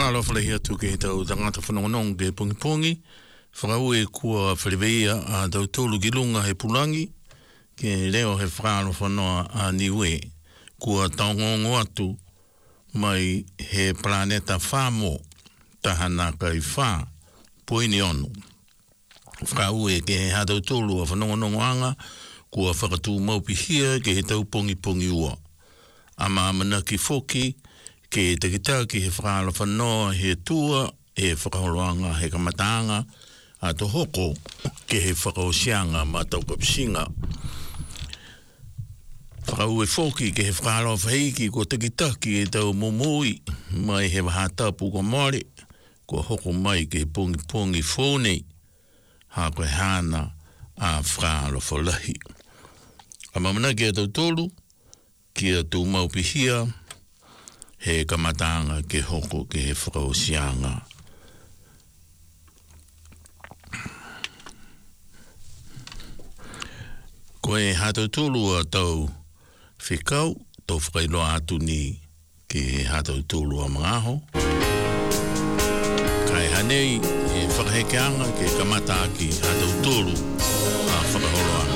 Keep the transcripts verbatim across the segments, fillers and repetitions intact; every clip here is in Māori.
Whakalo whalehia tu ke he tau tangata whanongonong ke pongi pongi. Whakau e kua whaliweia a tau tolu ki lunga he pulangi. Ke leo he whakalo whanoa a niwe. Kua taongongo atu mai he planeta whamo tahana kai wha poini onu. Whakau e ke he hatau tolu a whanongonongo anga kua whakatū maupihia ke he tau pongi pongi ua. Ama amana ki foki ke te kita ki he whakala whanoa he tua e whakaholoanga he kamatanga a to hoko ke he whakaosianga ma tau kapisinga. Whakau e whoki ke he whakala whaiki ko te kita ki e tau momoi mai he wahatapu ko mare ko hoko mai ke he pongi pongi whonei ha koe hana a whakala whalahi. Amamana ki a tau tolu ki a tau maupihia he kamatanga ke hoko ke he whakaosianga. Ko e hatau tolu a tau whikau, tau whakailoa atu ni ke he hatau tolu a mangaho. Kai hanei he whakahekeanga ke kamata ki hatau tolu a whakaholoanga.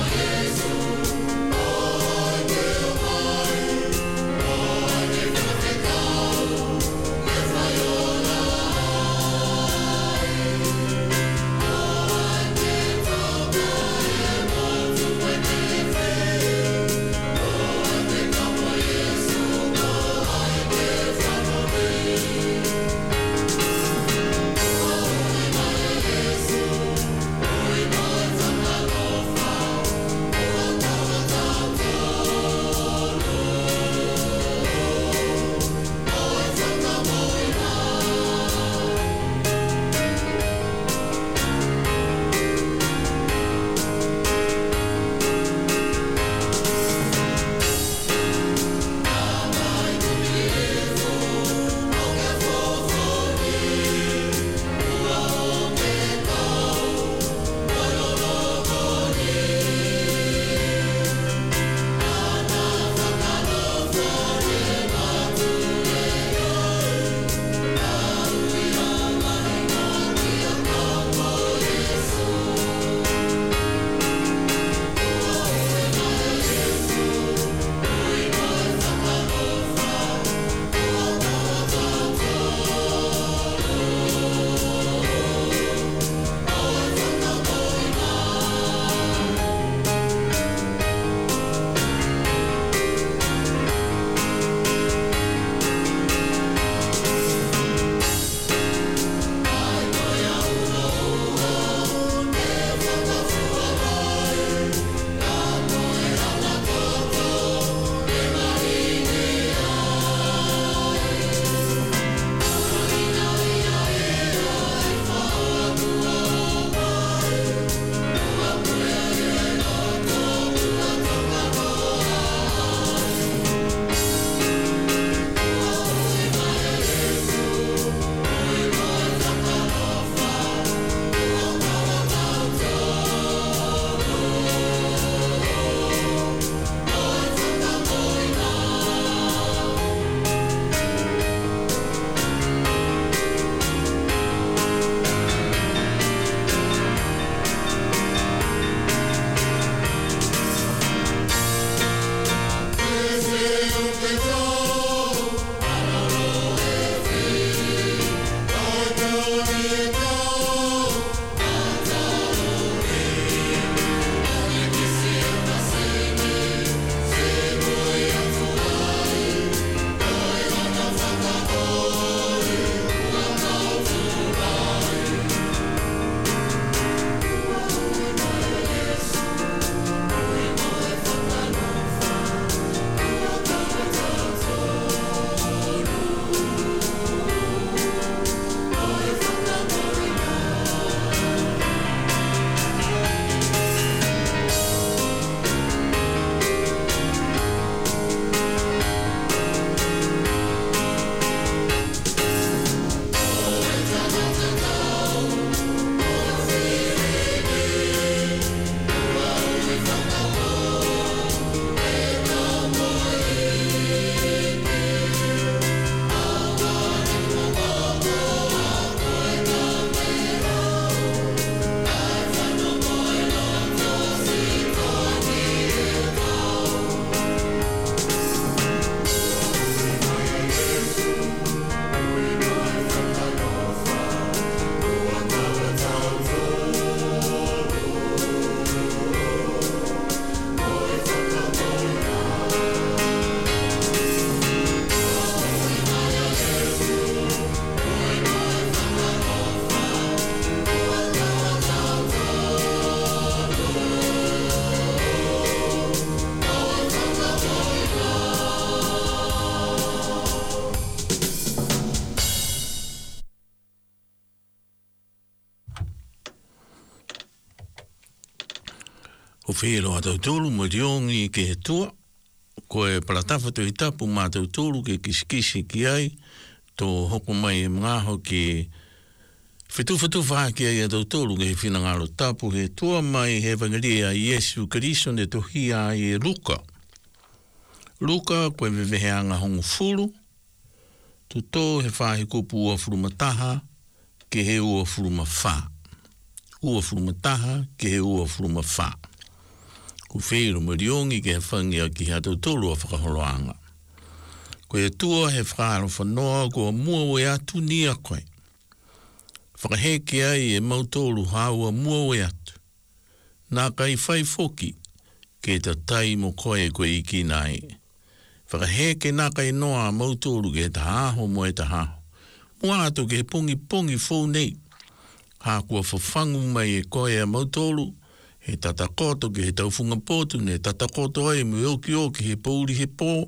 Ho whielo a tau tolu mo riongi ke he tua. Ko e palatafa tu i tapu mā tau tolu ke kisikisi ki ai. Tō hoko mai e mngaho ke whetu whetu wha ki ai a tau tolu ke he whinangaro tapu. He tua mai he vangaria a Iesu Kariso ne tohi a e Luka. Luka koe weweheanga hongu furu. Tu tō he whahe kupu ua furu mataha ke he ua furu mawha. Ua furu mataha ke he ua furu mawha. Ku whēru mo riongi ke he whangia ki hea tau tolu a whakaholoanga. Ko e tua he whakaro whanoa ko a mua we atu ni a koe. Whakaheke ai e mautolu haua mua we atu. Nā kai whai foki ke ta tai mo koe koe i ki nai. Whakaheke nā kai noa mautolu ke ta haho mo e ta haho. Mua atu ke he pongi pongi fōu nei. Hā kua whawhangu mai e koe a mautolu. He tatakoto ke he tauwhunga pōtu, ne tatakoto ai mu oki oki he pauri he pō.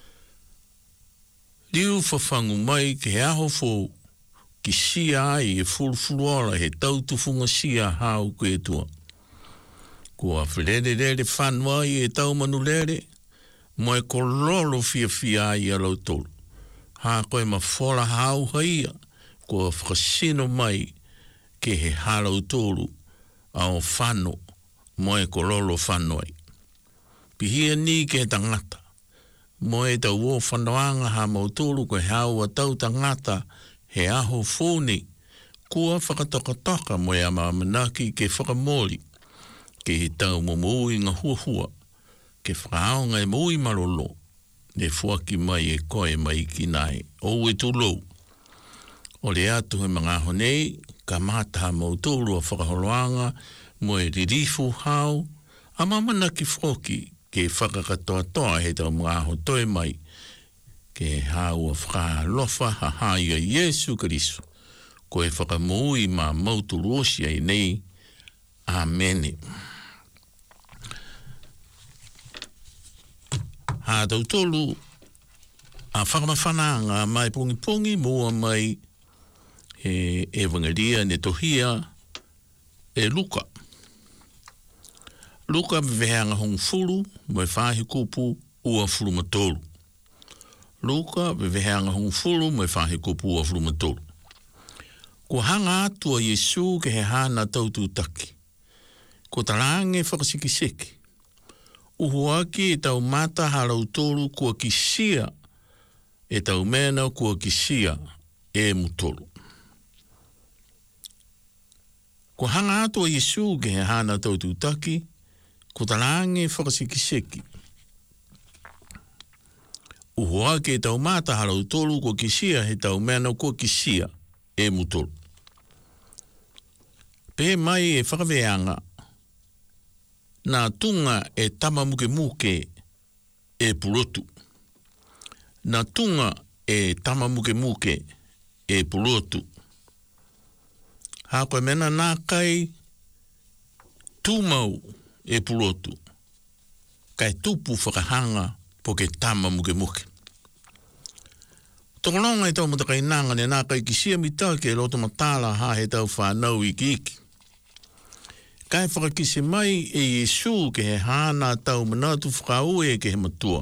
Liu whawhangu mai ke he aho fō ki sia ai e furfuruara he tautufunga sia hau koe tua. Kua whirere rere whanua ai e taumanu rere, mo e kororo fia fia ai a lautolu. Hā koe ma whora hau haia, kua whakasino mai ke he halautolu ao whano. Moe korolo whanoi. Pihia ni ke tangata. Moe tau o whanoanga ha mautolu koe hau a tau tangata he aho fōni. Kua whakatokatoka moe a mamanaki ke whakamori. Ke he tau mo mui ngā hua hua. Ke whakaonga e mui marolo. Ne fuaki mai e koe mai ki nai. O e tulou. O le atu he mga honei, ka mata ha mautolu a whakaholoanga, mo e ririfu hau, a mamana ki whoki ke whakakatoa toa he tau mga aho toe mai ke hau a whakalofa ha hai a Iesu Kariso. Ko e whakamui ma mauturu osia i nei. Amene. Ha tau tolu a whakamawhananga mai pongi pongi mua mai e evangelia ne tohia e Luka. Luka weweheanga hong furu, mo e whahi kupu ua furu matolu. Luka weweheanga hong furu, mo e whahi kupu ua furu matolu. Ko hanga atua Yesu ke he hana tautu taki. Ko tarange whakasikiseki. Uhuaki e tau mata harau tolu kua kisia, e tau mena kua kisia e mutolu. Ko hanga atua Yesu ke he hana tautu taki, ko tarange whakasikiseki. Uhoa ke tau mata harau tolu ko kisia he tau mena ko kisia e mutolu. Pe mai e whakaweanga nā tunga e tamamuke muke e purotu. Nā tunga e tamamuke muke e purotu. Hako e mena nā kai tūmau e purotu. Kai tupu whakahanga po ke tama muke muke. Tokolonga e tau matakai nanga ne nā kai kisia mita ke loto matala ha he tau whanau iki iki. Kai whakakisi mai e Yesu ke he hana tau manatu whakaue ke he matua.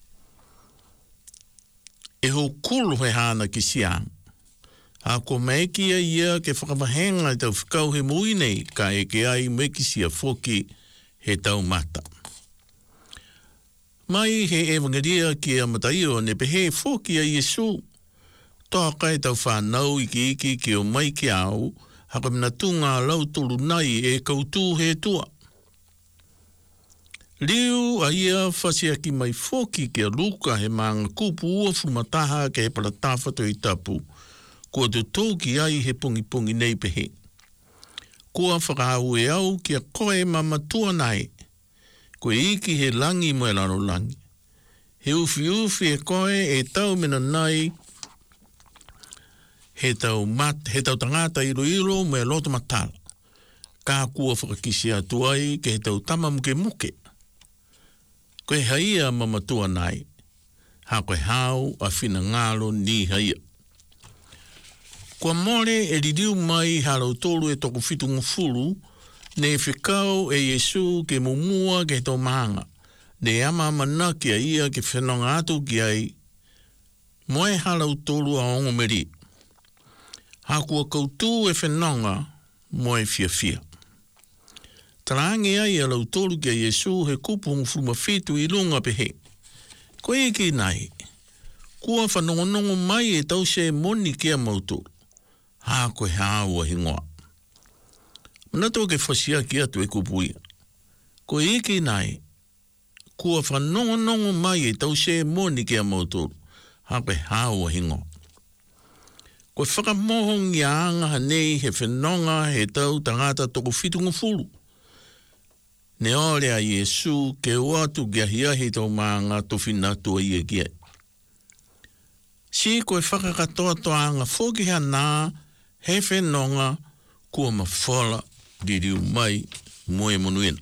E ho kulu he hana kisiang. A ko meikia ia ke whakawahenga e tau whikau he muinei ka e ke ai meikisia whoki he tau mata. Mai he evangelia ki a mataio ne pehe whoki a Yesu. Toa kai tau whanau iki iki ki o mai ki au, haka mina tunga lauturu nai e kautu he tua. Liu a ia whasia ki mai whoki ki a Luka he maanga kupu ua fumataha ke he paratawhato i tapu. Kua te tōki ai he pungi pungi nei pehe. Kua whakahau e au ki a koe mamatua nai. Koe iki he langi mo e laro langi. He uwhi uwhi e koe e tau mena nai. He tau, mat, he tau tangata iro iro mo e loto matala. Ka kua whakakisi atu ai ke he tau tama muke muke. Koe haia mamatua nai. Ha koe hau a whina ngalo ni haia. Kua more e ririu mai harau tolu e toko fitu ngufuru, Ne whikau e Yesu ke mumua ke tō maanga. Ne ama mana ki a ia ke whenonga atu ki ai. Moe halau tolu a ongo meri. Hakua koutu e whenonga moe fia fia. Tarangi ai a lau tolu ki a Yesu he kupu ngufuma fitu i lunga pehe. Koe ki nai. Kua whanongonongo mai e tau se moni ki a mautu. Ha koe haua hingoa. Manato ke whasia ki atu e kupuia. Koe iki nai. Kua whanongonongo mai e tau se moni ki a mautu. Ha koe haua hingoa. Koe whakamohong i anga hanei he whenonga he tau tangata toko fitu ngufuru. Ne ore a Yesu ke uatu kia hiahi tau maanga tofina tua ia kia. Si koe whakakatoa toanga whokiha nā he whenonga kua mawhala diriu mai moe monuena.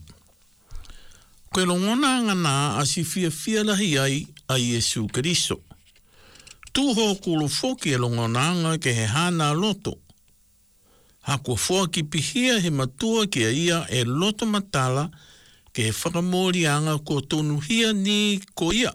Koe longona ngana a si fia fia lahi ai a Yesu Keriso. Tūho kulo whoki e longona ke he hana loto. Ha kua whoki pihia he matua ki a ia e loto matala ke he whakamori anga ko tonu hia ni ko ia.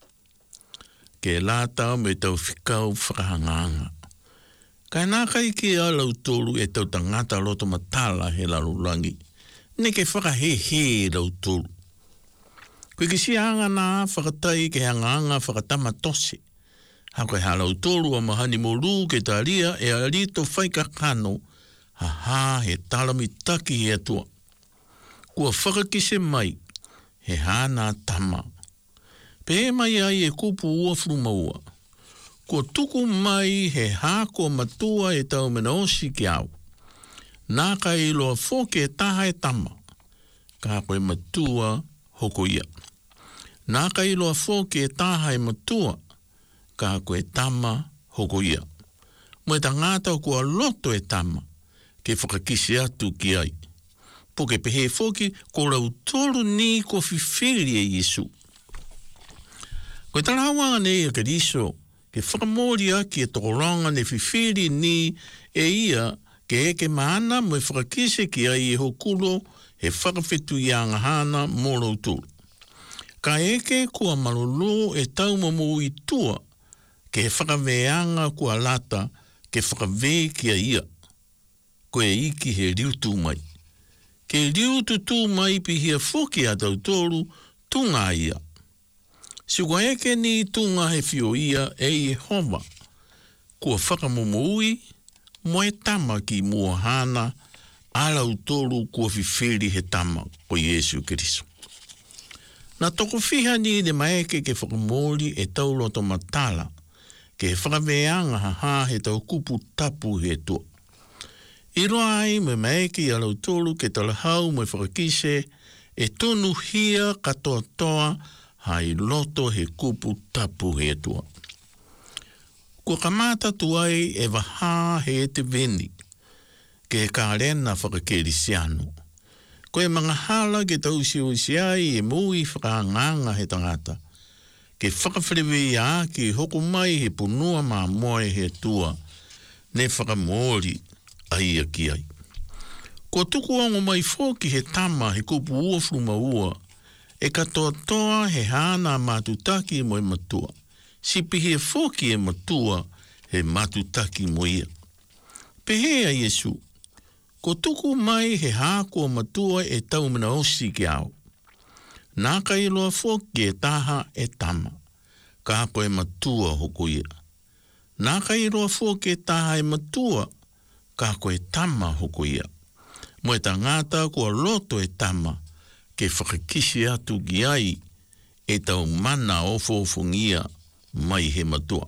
Ke lātau me tau whikau whakahanganga. Kai nā kai ki a lau tolu e tau tangata loto matala he larulangi. Ne ke whakahehe lau tolu. Koe ki si anga nā whakatai ke hanganga whakatama tose. Ha koe ha lau tolu a mahani moru ke tā ria e a rito whaika kano. Ha ha he talami taki he atua. Kua whakakise mai he hana tama. Pe mai ai e kupu ua frumaua. Kua tuku mai he hako matua e tau mena osi ki au. Nā ka i loa whoke e taha e tama. Ka koe matua hoko ia. Nā ka i loa whoke e taha e matua. Ka koe tama hoko ia. Moe ta ngātau kua loto e tama. Ke whakakise atu ki ai. Po ke pehe whoke ko rau tolu ni ko whiwhiri e Yesu. Koe tarawa nei a Keriso, ke whakamori aki e tokoranga ne whiwhiri ni e ia ke eke maana mo e whakakise ki ai e hokulo he whakawhetu i anga hana mōrau tūru. Ka eke kua malolo e tau mamu i tua ke he whakaweanga kua lata ke whakawe ki a ia. Koe iki he riutu mai. Ke riutu tū mai pi hia whoki a tau tōru tunga ia. Siwa eke ni tunga he fio ia e i hova. Kua whakamumuui, moe tama ki mua hana, alau tolu kua whiwhiri he tama o Yesu Keriso. Na toko whiha ni de maeke ke whakamori e tau loto matala, ke he whakaweanga haha he tau kupu tapu he tua. I roa ai me maeke i alau tolu ke talahau me whakakise e tonu hia katoa toa hai loto he kupu tapu he tua. Kua kamata tuai e waha he te veni, ke he kārena whakakerisiano. Ko e mga hala ke tau siu siai e mui whakanganga he tangata, ke whakawhirewe a ki hoko mai he punua mā moe he tua, ne whakamori ai a ki ai. Ko tuku ango mai whoki he tama he kupu ua fruma ua, e katoa toa he hana matutaki mo e matua. Si pihe whoki e matua he matutaki mo ia. Pehe a Yesu, ko tuku mai he hako matua e tau mena osi ki au. Nā ka iloa whoki e taha e tama. Ka hako e matua hoko ia. Nā ka iloa whoki e taha e matua. Ka hako e tama hoko ia. Mo e ta ngata kua loto e tama. Ke whakakisi atu ki ai e tau mana o whofungia mai he matua.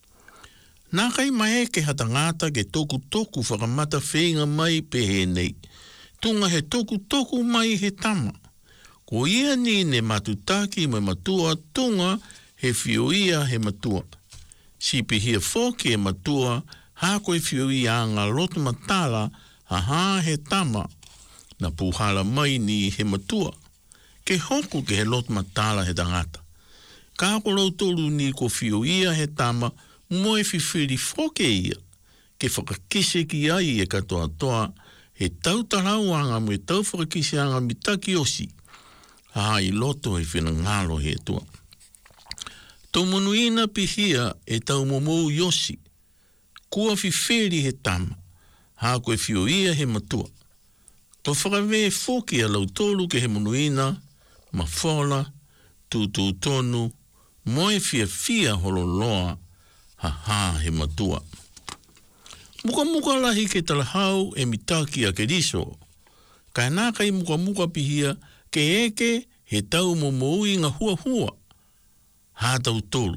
Nā kai mai ke hatangata ke toku toku whakamata whenga mai pehe nei. Tunga he toku toku mai he tama. Ko ia ni ne matutaki mai matua tunga he whioia he matua. Si pihia whoke e matua hako e whioia anga loto matala haha he tama. Na puhala mai ni he matua. Ke hoku ke he lot matala he tangata. Ka hako lau tolu ni ko whio ia he tama moe whiwhiri whoke ia. Ke whakakise ki ai e katoa toa he tau tarau anga mo e tau whakakisi anga mi taki osi. Ha i loto e whina ngalo he tua. Tau monuina pihia e tau momou yosi. Kua whiwheri he tama. Ha koe whio ia he matua. Tau whakawe whoki a lau tolu ke he monuina, ma whola, tu tu tonu, moe fia fia holo loa, ha ha he matua. Muka muka lahi ke talahau e mitaki a ke riso. Kai nā kai muka muka pihia ke eke he tau momoui ngā hua hua. Ha tau tolu.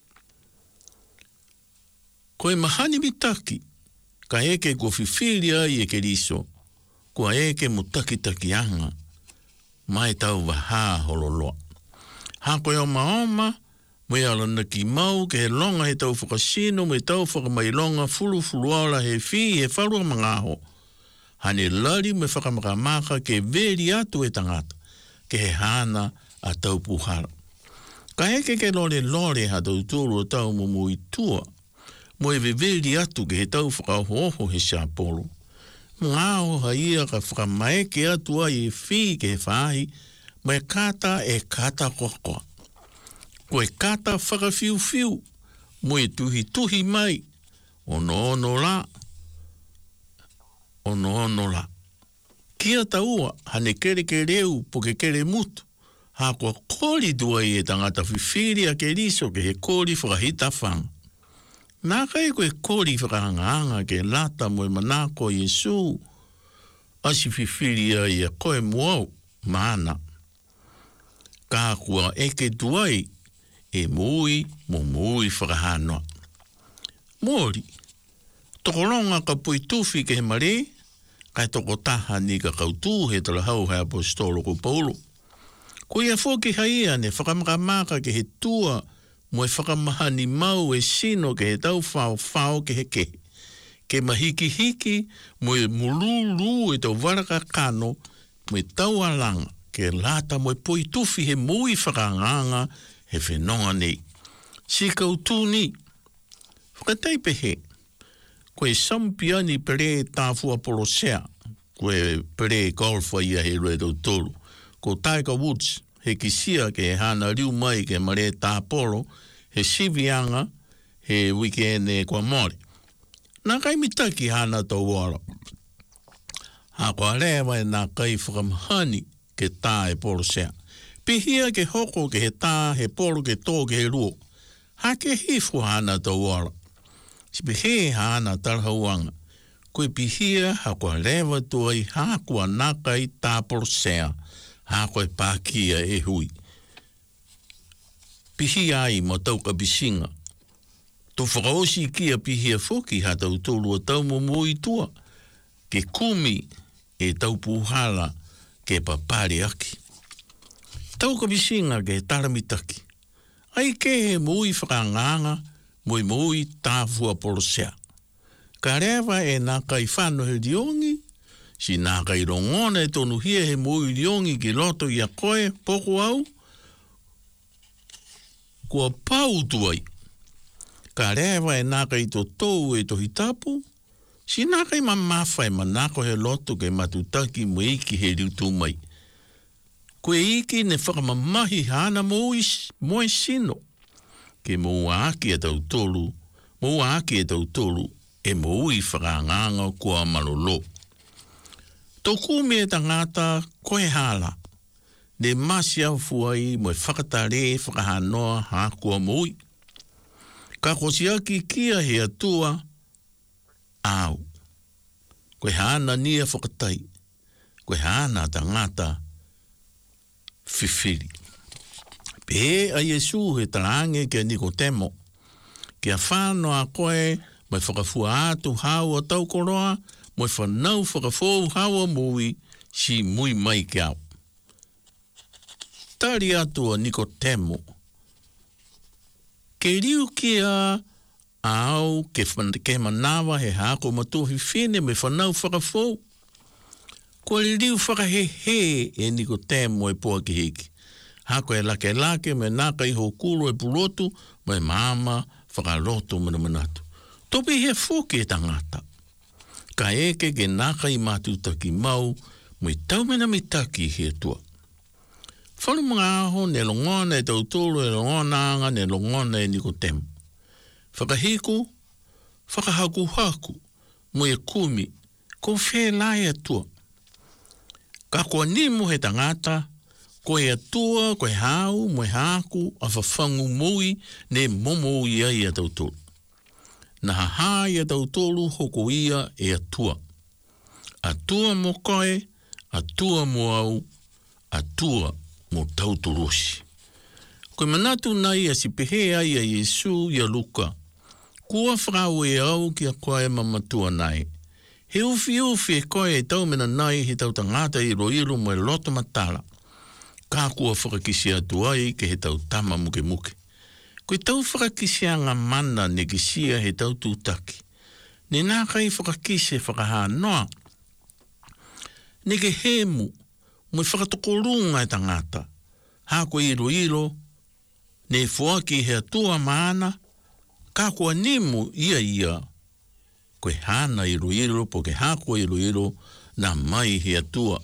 Koe mahani mitaki, ka eke ko whiwhiria i e ke riso, kua eke mo taki anga, mai tau waha hololoa. Ha koe o maoma, me ala naki mau ke he longa he tau whakasino, me tau whakamailonga fulu fulu ala he whi he wharua mangaho. Hane lari me whakamakamaka ke veri atu e tangata, ke he hana a tau puhara. Ka eke ke lore lore ha tau tūru o tau mo mui tua, mo e veveri atu ke he tau whakahoho he Sapporo. Ngāo haia ka whakamaeke atu ai e whi ke he whahi, mai kata e kata kokoa. Ko e kata whakawhiu whiu, mo e tuhi tuhi mai, ono ono la, ono ono la. Kia taua, hane kere ke reu po ke kere mutu, ha kua kori dua i e tangata whiwhiri a ke riso ke he kori whakahita whanga. Nā kai koe kori whakahanga ke lata mo e manako Yesu, asi whiwhiri a i a koe muau, mana. Ka kua eke duai, e mui mo mui whakahanoa. Mori, tokoronga ka pui tuwhi ke he mare, kai toko taha ni ka kautū he talahau he apostolo ko Paulo. Ko ia whoki haia ne whakamakamaka ke he tua mo e whakamahani mau e sino ke he tau whao whao ke he ke. Ke mahiki hiki mo e mululu e tau waraka kano mo e tau alanga ke lata mo e pui tuwhi he mui whakanganga he whenonga nei. Si kautū ni, whakateipe he, koe sampiani pere tāfua polosea, koe pere golfa ia he rue tau tolu, ko Tiger Woods, he kisia ke he hana riu mai ke mare tāpolo, he sivianga, he weekend e kua mori. Nā kai mitaki hana tau wara. Ha kua rewa e nā kai whakamahani ke tā e polosea. Pihia ke hoko ke he tā, he polo ke tō ke he ruo. Ha ke hifu hana tau wara. Si pihe hana tarhauanga. Koe pihia ha kua rewa tuai ha kua naka i tā polosea. Ha koe pākia e hui. Pihia ai mo tau ka bisinga. Tō whakaosi kia pihia whoki ha tau tōlua tau mo mui tua. Ke kumi e tau puhala ke papari aki. Tau ka bisinga ke taramitaki. Ai ke he mui whakanganga, mui mui tāfua polosea. Ka rewa e nā kai whano he diongi, si nā kai rongona e tonu hia he mui diongi ki loto i a koe, poko au, kua pau tuai. Ka rewa e nā kai to tōu e tohi tapu, si nā kai mamawhai manako he loto ke matutaki mo iki he riutu mai. Koe iki ne whakamamahi hana mois, moe sino. Ke moua aki e tau tolu, moua aki e tau tolu, e moui whakanganga kua malolo. Tōku me e tangata koe hala, ne masi au fuai mo e whakatare whakahanoa ha kua moui. Ka kosiaki kia he atua, au. Koe hana nia whakatai, koe hana tangata whiwhiri. Pe a Yesu he tarange ke Nikodemo, ke a whānoa koe mai whakafua atu haua tau koroa, mai whanau whakafou haua mui si mui mai ke au. Tari atu a Nikodemo, ke riu kia au ke, ke manawa he hako matuhi whine me whanau whakafou. Ko le riu whakahehe e Nikodemo e poa ki hiki. Hako e lake lake me naka iho kuro e purotu mai mama whakaloto mana manatu. Topi he whoki e tangata. ka eke ke naka i mātutaki mau, mui taumena mitaki he tua. Whalu mga aho ne longona e tautolo e longona anga ne longona e Nikodemu. Whakahiku, whakahaku-haku, mui e kumi, ko whelai atua. Ka kua nimu he tangata, ko e atua, ko e hau, mui haku, a whawhangu mui, ne momo ia i a tautolo. Na haha i a tautolo hoko ia e atua. Atua mo koe, atua mo au, atua mo tautolosi. Koe manatu nai a si pehe ai a Yesu i a Luka. Kua whakau e au ki a koe mamatua nai. He uwhi uwhi e koe e taumena nai he tau tangata i roiro mo e loto matala. Ka kua whakakisi atu ai ke he tau tama muke muke. Koe tau whakakisi anga mana ne kisia he tau tūtaki. Ne nā kai whakakisi whakaha noa. Ne ke hemu, mo i whakatokorunga e tangata. Hā koe iro iro, ne fuaki he atua maana, ka kua nimu ia ia, koe hana iro iro, po ke hā koe iro iro, na mai he atua.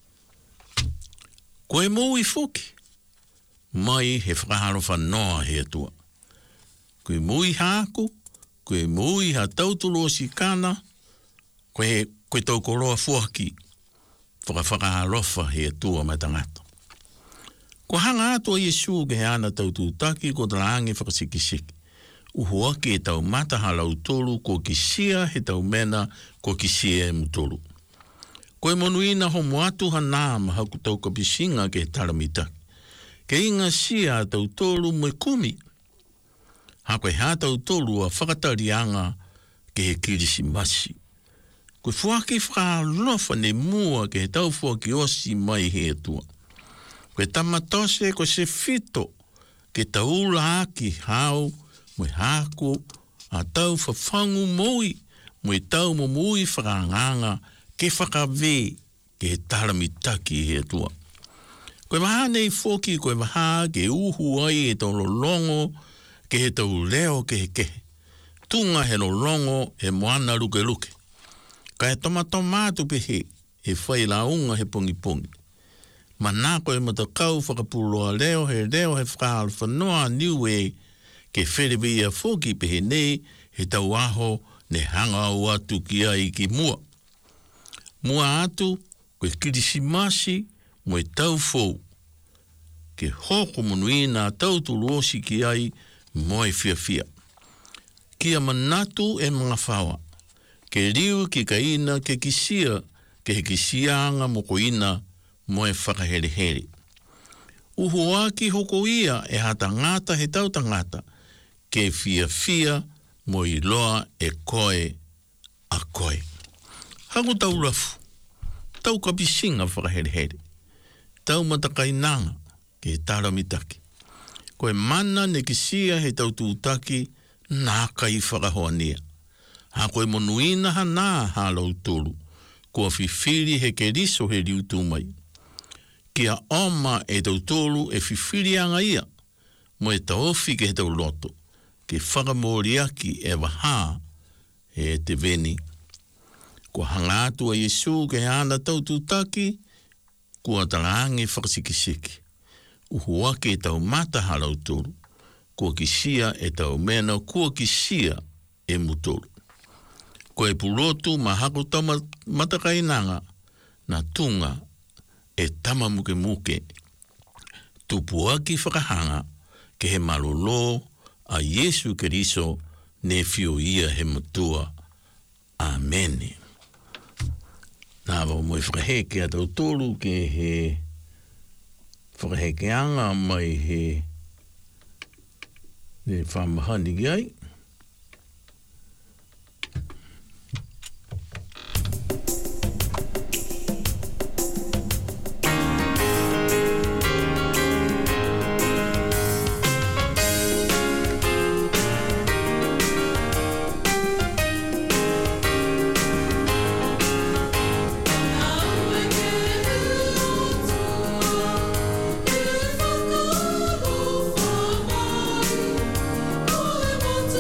Koe mou i fuki, mai he whakaharo whanoa he atua. Koe mou i hāku, koe mou i ha tautulo si kana, koe, koe tau koroa fuaki, whakawhakaharofa he atua mai tangata. Ko hanga atua Yesu ke he ana taututaki ko talangi whakasikisiki. Uhuaki e tau mata halau tolu ko kisia he tau mena ko kisia e mutolu. Ko e monuina homo atu hanama haku tau kapisinga ke he taramitaki. Ke inga sia tau tolu mwe kumi. Hako e ha tau tolu a whakatarianga ke he kirisi masi. Ko fuaki whakalofa ne mua ke he tau fuaki osi mai he atua. Koe tamatose ko se fito ke taula aki hau mwe haku a tau whawhangu moi mwe tau mo mui whakanganga ke whakawe ke he taramitaki he atua. Koe maha nei foki koe maha ke uhu ai e tau lolongo ke he tau leo ke he kehe. Tunga he lolongo e moana luke luke. Ka he tomatomatu pehe e whai launga he pongi pongi. Manako e matakau whakapuloa leo he leo he whakaal whanoa niwe ke wherewia foki pehe nei he tau aho ne hanga au atu ki ai ki mua. Mua atu koe kirisimasi mo e tau fou. Ke hoko monuina tau tuluosi ki ai mo e fia fia. Kia manatu e mga whawa. Ke riu ki kaina ke kisia ke he kisianga mo koina mo e whakahere-here. Uhu aki hoko ia e hata ngata he tau tangata ke fia fia mo i loa e koe a koe. Hangu tau rafu, tau kapisinga whakahere-here, tau matakainanga ke he taramitaki. Koe mana ne kisia he tau tūtaki nā kai whakahoania. Ha koe monuina ha nā halau tolu, kua whiwhiri he ke riso he riutu mai. Kia oma e tau tolu e whiwhiri anga ia, mo e taofi ke he tau loto, ke whakamoriaki e waha e te veni. Kua hanga atu a Yesu ke ana tau tūtaki, kua talangi whakasikisiki. Uhu ake e tau mata halau tolu, kua kisia e tau mena, kua kisia e mutolu. Ko e pulotu ma hako tau matakainanga na tunga e tama muke muke. Tupuaki whakahanga ke he malolo a Yesu Keriso ne fio ia he mutua. Amen. Nā wau mo e whakaheke a tau tolu ke he whakahekeanga mai he ne whamahani ki ai. To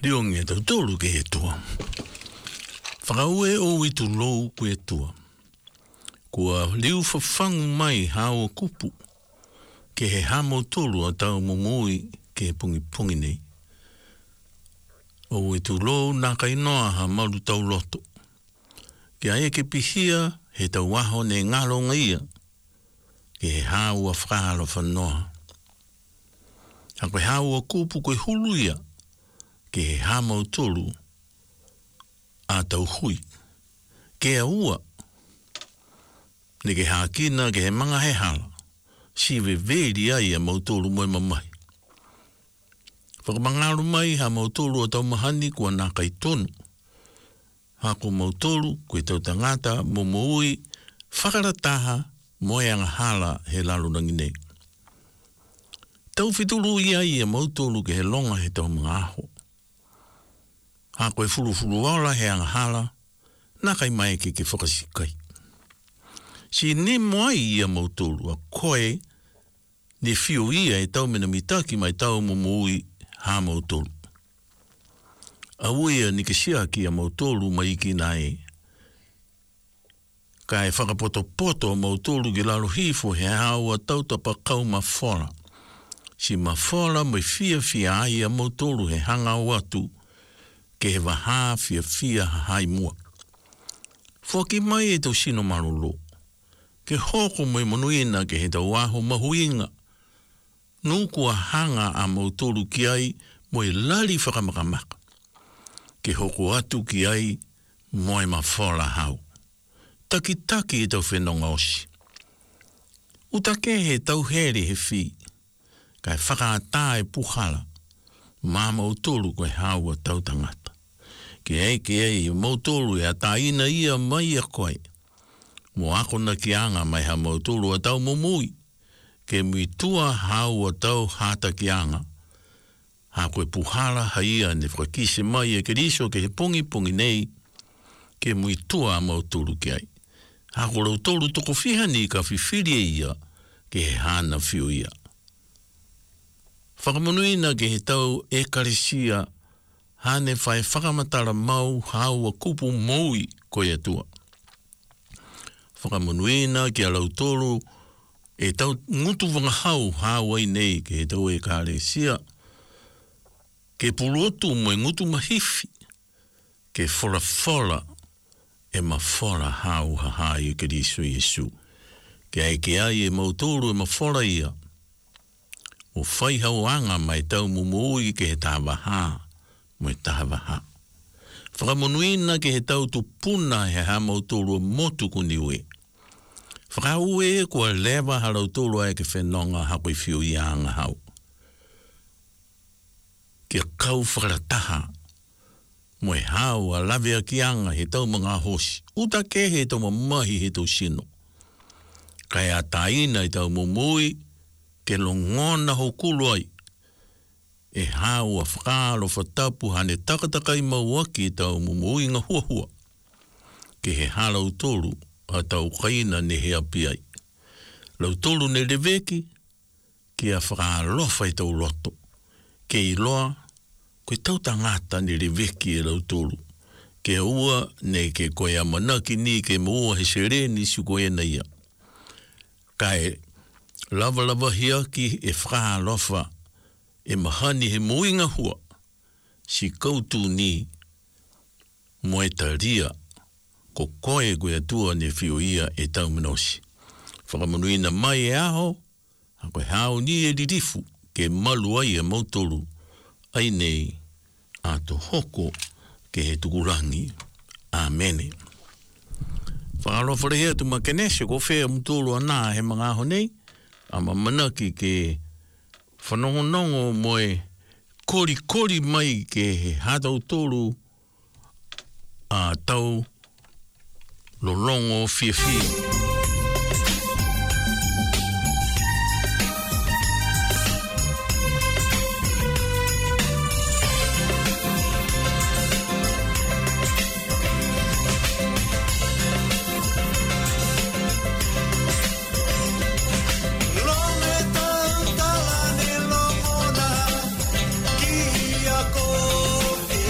Lionge tau tolu ke he tua. Whakaue o i tu lou ku e tua. Kua liu whawhangu mai hao kupu. Ke he hamo tolu a tau mumui ke he pungi pungi nei. O i tu lou nā kai noa ha malu tau loto. Ke aia ke pihia he tau waho ne ngalo ngia. Ke he hao a whakahalo whanoa. A koe hao a kupu koe huluia. Ke he hamo tolu a tau hui. Ke a ua. Ne ke hākina ke he manga he hala. Si ve veri ai a mautolu moe mamai. Whakamangaro mai ha mautolu a tau mahani kua nā kai tonu. Hako mautolu koe tau tangata mo moui whakarataha moe anga hala he lalunangi nei. Tau whitulu ia i a mautolu ke he longa he tau mga aho. Hako e furu furu wala he anga hala, nā kai mai ke ke whakasikai. Si ne moai i a mautolu a koe ne whio ia e tau mena mitaki mai tau mo moui ha mautolu. A uia ni ke sia ki a mautolu mai ki nai. Ka e whakapoto poto a mautolu ki lalo hifo he hao a tautapa kau ma fora. Si ma fora mai fia fia ai a mautolu he hanga watu ke he waha fia fia hai mua. Fwaki mai e tau sino marolo. Ke hoko mai manuina ke he tau aho mahuinga. Nuku a hanga a mautolu ki ai moe lali whakamakamaka. Ke hoko atu ki ai moe ma whora hau. Taki taki e tau whenonga osi. Utake he tau here he whi. Kai whakaata e puhala. Mā mautolu koe hau a tau tangata. Ke ei ke ei mautolu e a taina ia mai a koe. Mo ako na ki anga mai ha mautolu a tau momui. Ke mui tua hau a tau hata ki anga. Ha koe puhala haia ne whakise mai e ke riso ke he pungi pungi nei. Ke mui tua a mautolu ki ai. Ha ko rautolu toko whihani ka whiwhiria ia ke he hana whio ia. Whakamonuina ke he tau e karesia hane whai whakamatara mau hau a kupu moui koe atua. Whakamonuina ke a rautolu e tau ngutu wanga hau hau ai nei ke he tau e karesia. Ke puluotu mo e ngutu mahifi ke fora fora e ma fora hau ha hai e ke riso Yesu. Ke ai ke ai e mautoro e ma fora ia. O whai hau anga mai tau mumui ke he tāwaha mo e tāwaha. Whakamonuina ke he tau tupuna he ha mautoro motu kuni ue. Whakaue kua lewa harautoro ai ke whenonga hako i whio i anga hau. Ke kau whakarataha mo e hau a lawea ki anga he tau mga hosi. Uta ke he tau mamahi he tau sino. Kai a taina i tau mumui ke longona ho kulu ai. E hau a whakaro whatapu hane takatakai mauaki i tau mumui ngā hua hua. Ke he halau tolu a tau kaina ne he api ai. Lau tolu ne reveki ke a whakarofa i tau loto. Ke i loa koe tau tangata ni reveki e lau tolu. Ke ua ne ke koe a manaki ni ke mua he sereni si koe na ia. Kai lava lava hiaki e whakaalofa e mahani he muinga hua. Si koutu ni moe taria ko koe koe atua ne whio ia e tau minosi. Whakamonuina mai e aho, a koe hao ni e ririfu ke malu ai e mautolu. Ai nei a to hoko ke he tukurangi. Amene. Whakarofa rehea tu makenese ko whea mutolo anā he mga aho nei. Ama manaki ke whanongonongo moe kori kori mai ke he hatau tolu a tau lolongo fia fia. Kia ko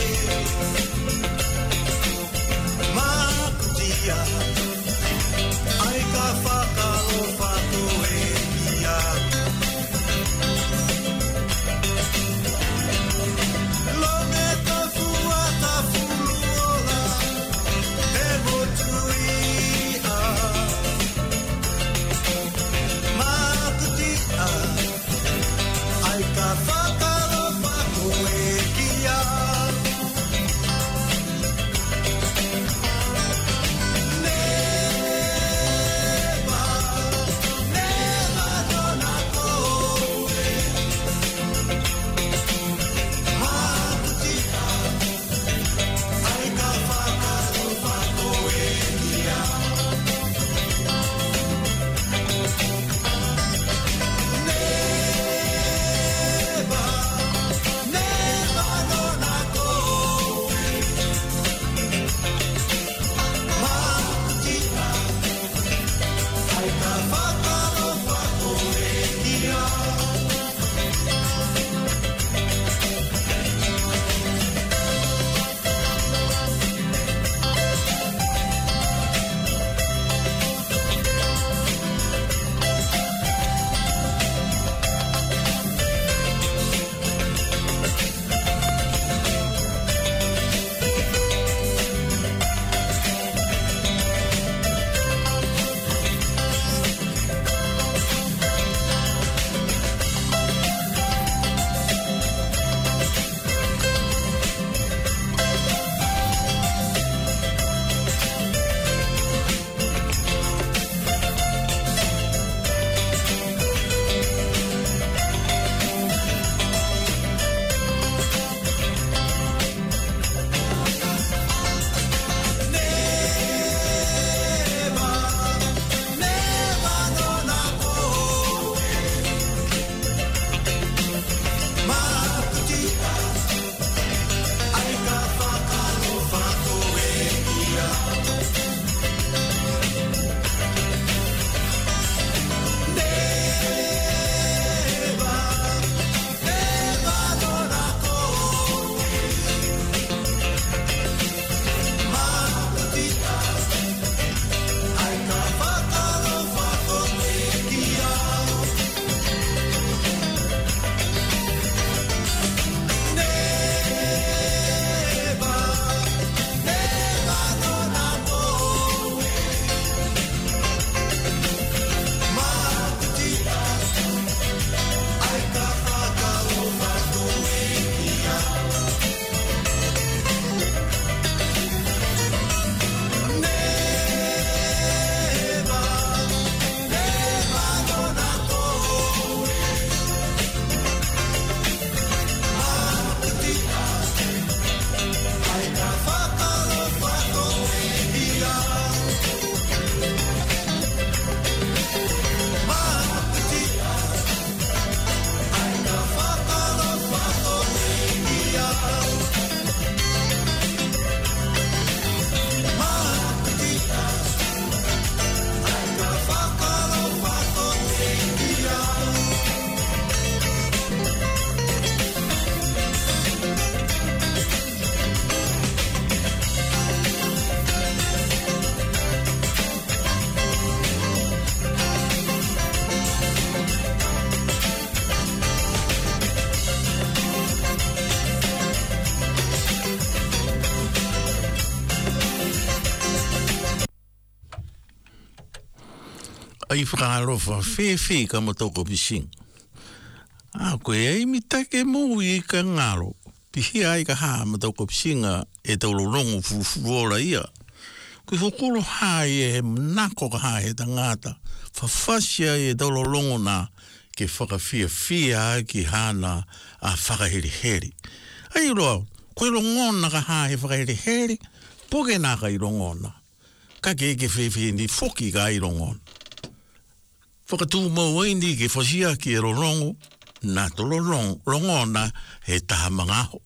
ai whakarofa whewhi ka matoko pising. A koe ei mi take mou i ka ngaro. Pihi ai ka haa matoko pisinga e tau lorongo fufuora ia. Koe whakolo hai e nako ka hai e tangata. Whawhasia e tau lorongo na ke whakawhia whia ki hana a whakaheri heri. Ai roa, koe rongona ka hai e whakaheri heri, poke nā ka i rongona. Ka ke ke whewhi ni whoki ka i rongona. Whakatū mau aini ke whasia ki e rorongo, nā to lorong, rongona he taha mangaho.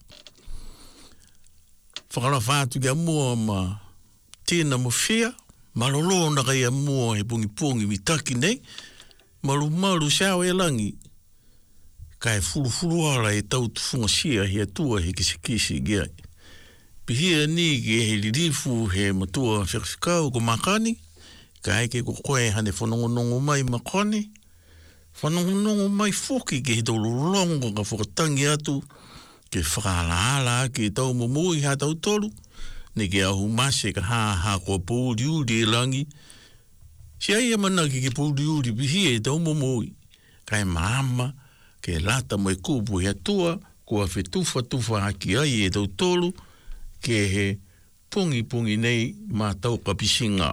Whakara whātu ki a mua ma tēnā mo whia, marolo na kai a mua he pungi pungi mi taki nei, maru maru sao e langi, kai furu furu ara e tau tufunga sia he atua he kisi kisi giai. Pihia ni ke he ririfu he matua whikawhikau ko makani, ka eke ko koe hane whanongonongo mai makone, whanongonongo mai whoki ke he tau longo ka whakatangi atu, ke whakalaala ke tau momoi ha tau tolu, ne ke ahu mase ka haa haa kua pōri uri e langi, si ai amana ki ke pōri uri pihi e tau momoi, kai maama ke lata mai kupu he atua, kua whetufa tufa haki ai e tau tolu, ke he pungi pungi nei mā tau ka pisinga.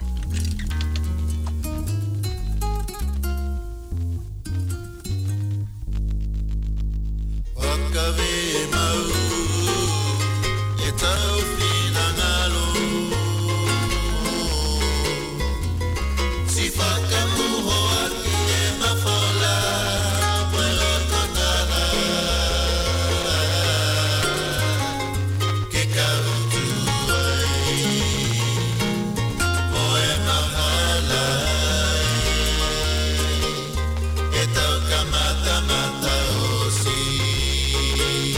Wakawe mau, e tau whina ngalo, si whakamuho aki e mawhola, poe o tangara, ke kautu ai, poe mahala ai, e tau ka mata mata o si.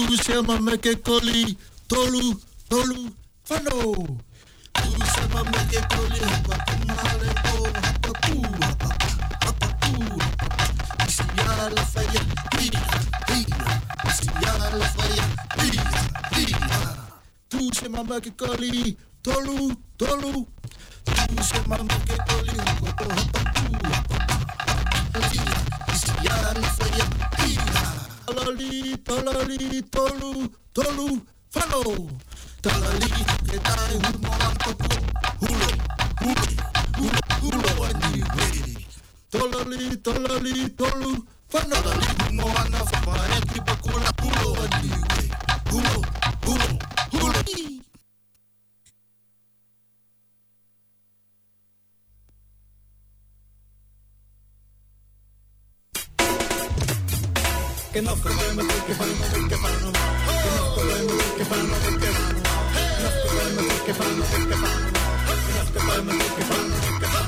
Tu se mama ke koli, tolu, tolu, whanau. Tu se mama ke koli, hapa kumare o, hapa pu, hapa, hapa pu, hapa. Isi ala whaia, hia, hia. Isi ala whaia, hia, hia. Tu se mama ke koli, tolu, tolu. Tu se mama ke koli, hapa pu, hapa pu, hapa, hia. Isi ala whaia, hia. Talali, talali, tolu, tolu, whanau. Talali, ke tai humo ampapu, hulo, hulo, hulo, hulo ani wei. Talali, talali, tolu, whanau. Talali humo ana whapare ki pakula, hulo ani wei. Hulo, hulo, hulo. Que no problema que fan no que fan no que no problema que fan no que fan no no problema que fan no que fan no no problema que fan no que fan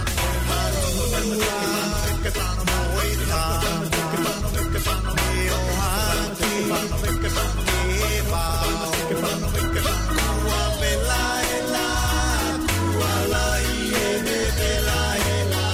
no que fan no wait no que fan no que fan no yo hati que fan no que va que fan no que fan no wa bela ela wa la ye de bela ela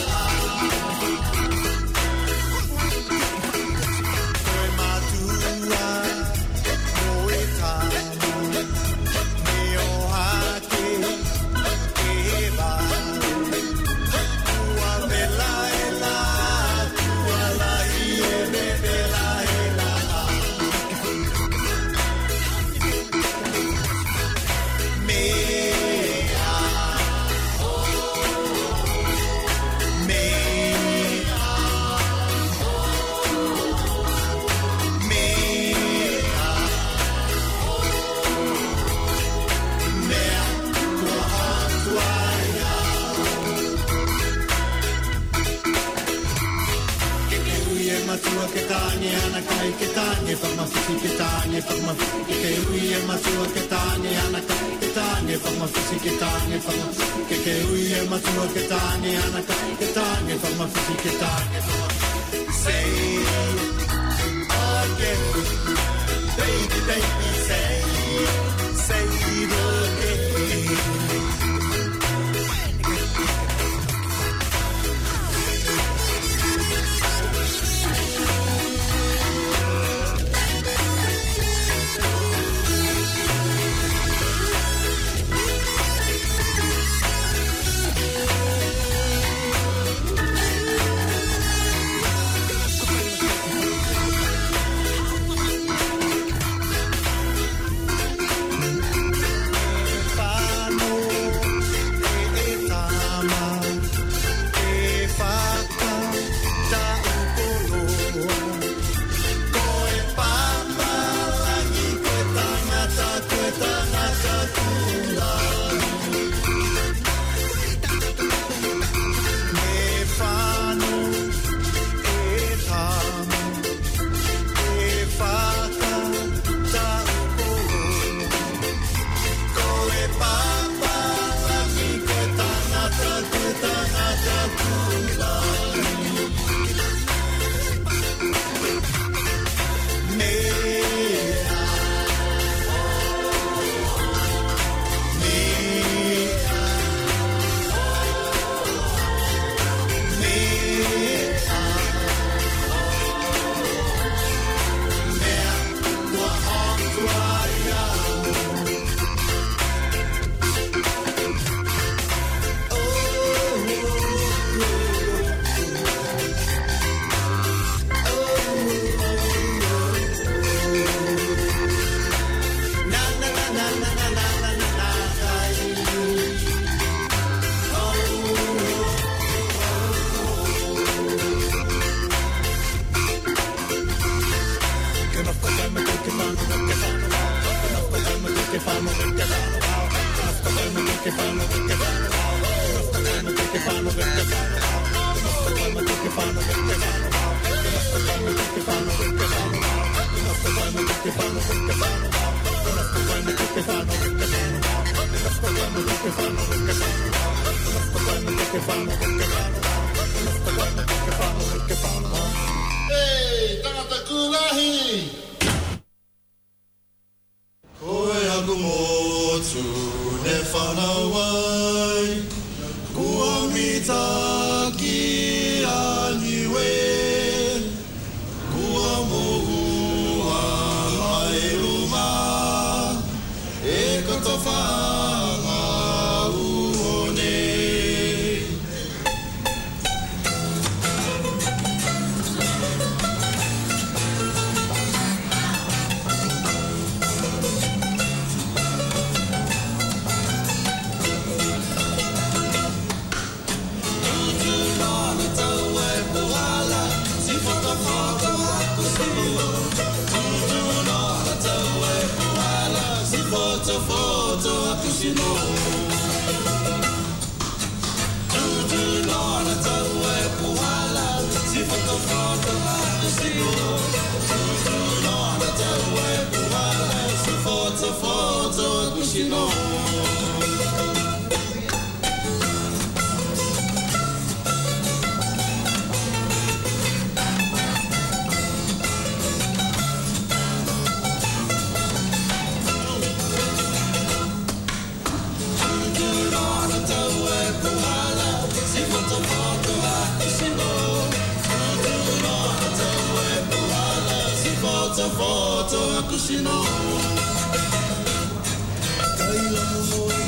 que tanye ana kai que tanye forma física que tanye forma que uye masua que tanye ana kai que tanye forma física que tanye forma que que uye masua que tanye ana kai que tanye forma física que tanye forma say again baby baby say say it again. Hey, tangata kulahi. foto akusino. Tutu lona tawe puala, si foto foto akusino. Tutu lona tawe puala, si foto foto akusino. Foto akusino. Kaila mumoy.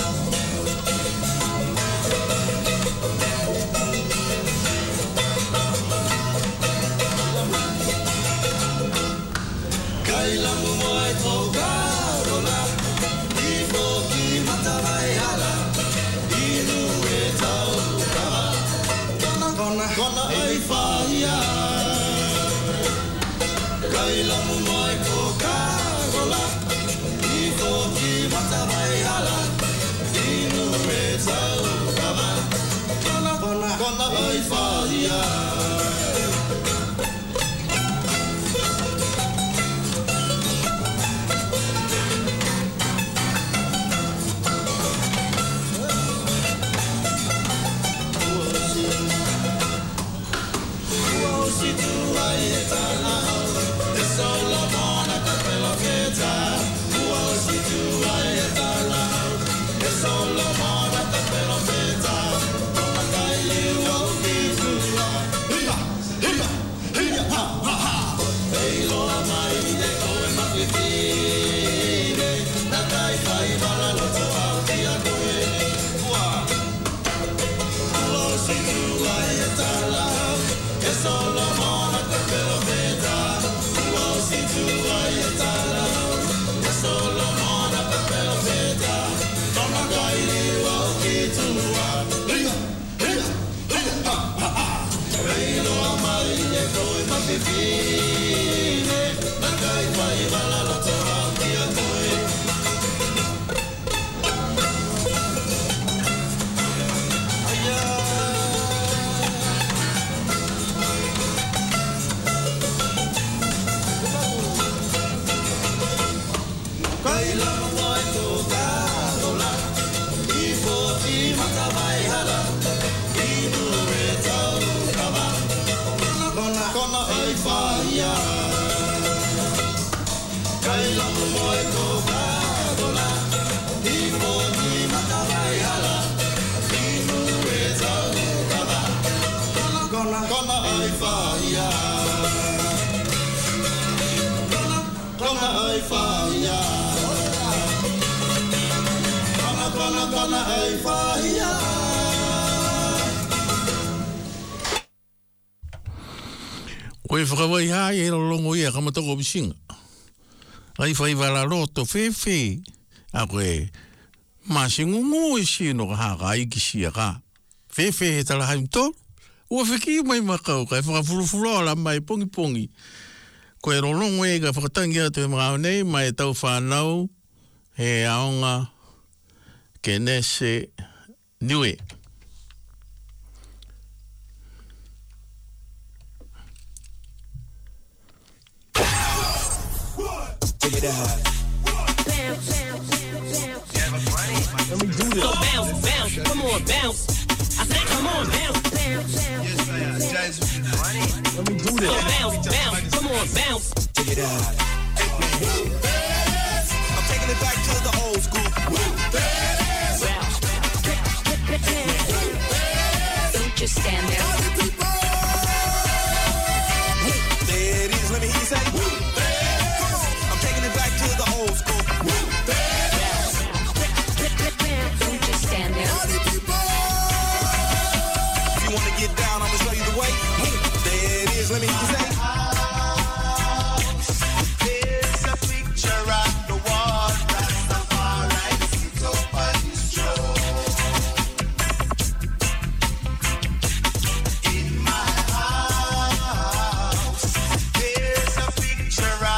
Kaila mumoy togarola. Ifo ki matawai hala. Inu etau kawa. Kona kona kona ai faia. Kaila mumoy Coca-Cola, ifo ki matawai hala, inu etau kawa, kona kona kona ai faia. Koe whakawai hai e longo ia kamatoko bisinga. Ai whai wala roto whewhe. A koe masingu ngu e sino ka haka aiki sia ka. Whewhe he tala haim tō. Ua whiki mai makau kai whakafulufulo ala mai pongi pongi. Koe rolongo e ka whakatangi atu e mga nei mai tau whanau he aonga ke nese niwe. Check it out. Let me do this. So bounce, bounce, come on, bounce. I said, come on, bounce. Yes, Let me do this. So bounce, bounce, come on, bounce. Check it out. I'm taking it back to the old school. Don't just stand there. There it is, let me hear you say. Back to the old school. Don't just stand there. If you want to get down, I'm going to show you the way. There it is, let me hear you say. There's a picture on the wall. Rastafari sits up on his throne. In my house, there's a picture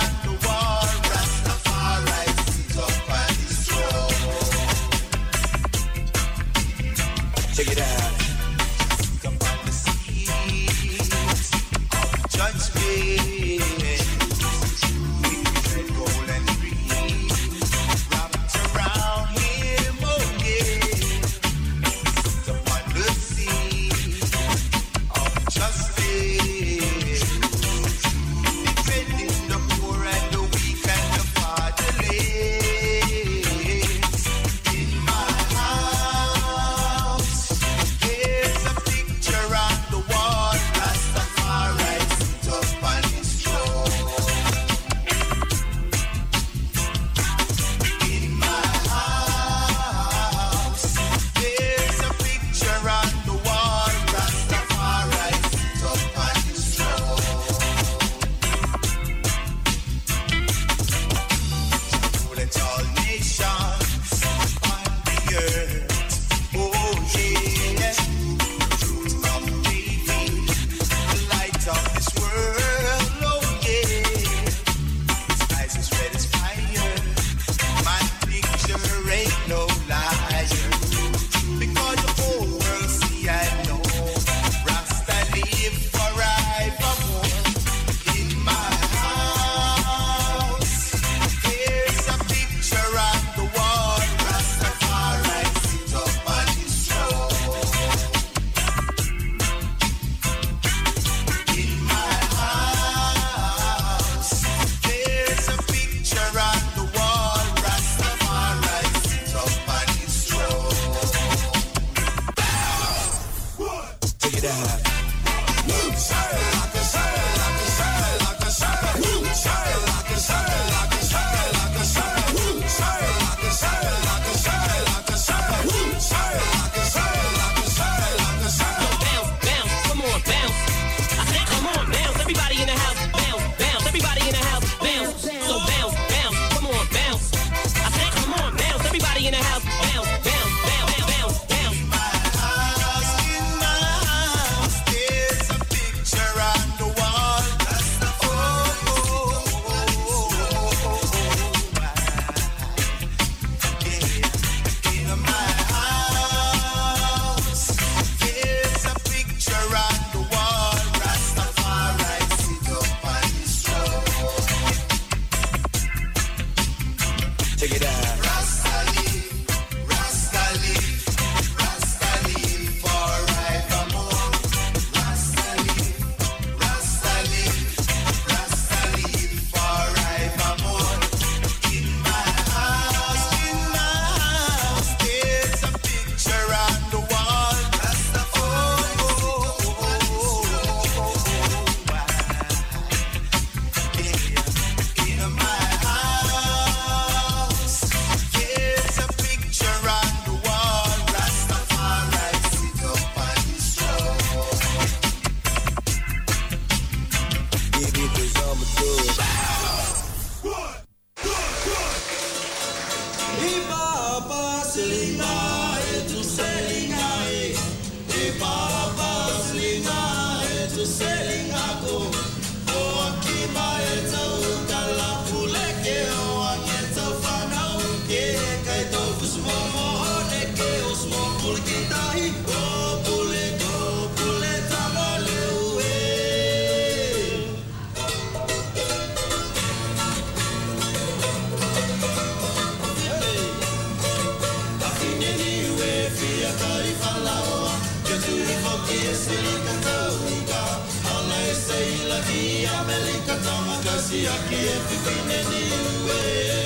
makasi aki e fifine ni ue.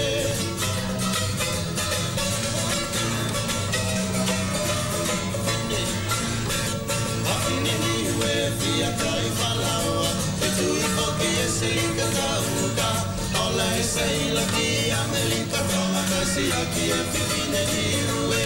Afine ni ue fia kai falaua, e tui foki e se lika kauka, ola e se ila ki Amerika fa makasi aki e fifine ni ue.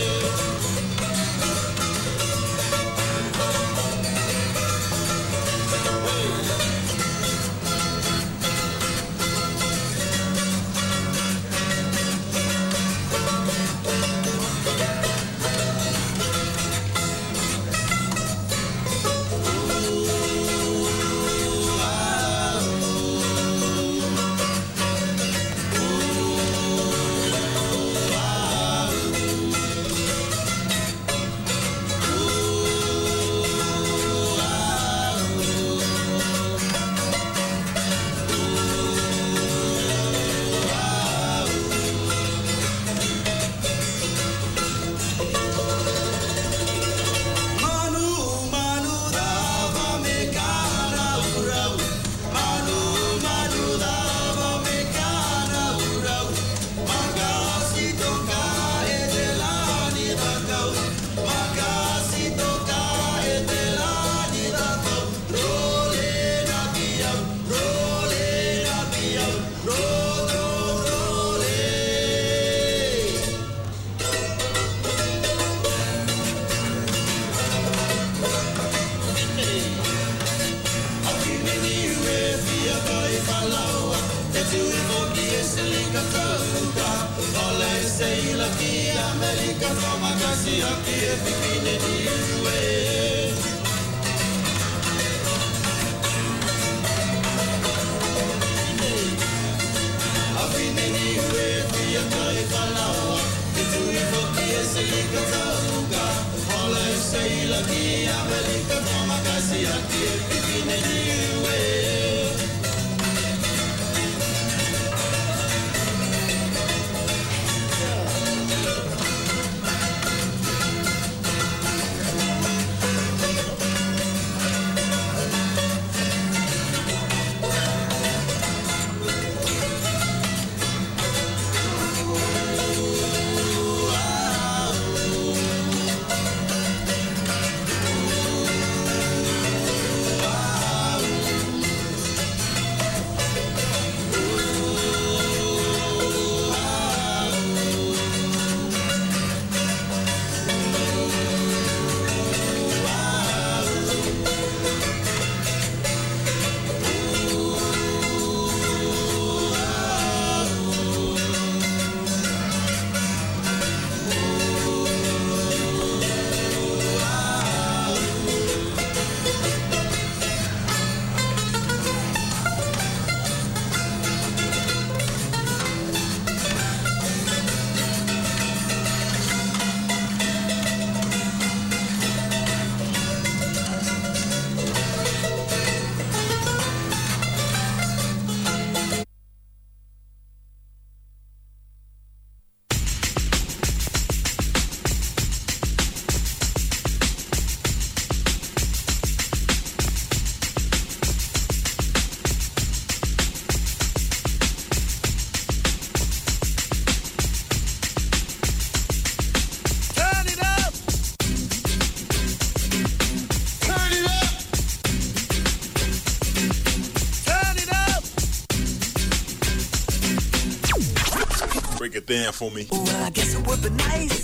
Break it down for me. Well, I guess it would be nice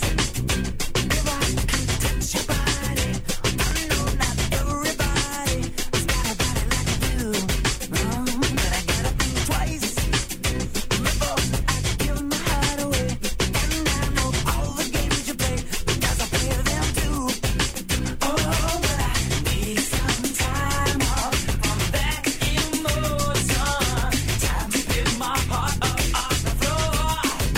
if I could touch your body. I know not everybody has got a body like I do, um, but I gotta think twice before I give my heart away. And I know all the games you play because I play them too. Oh, but I need some time off from that emotion. Time to get my heart up off the floor.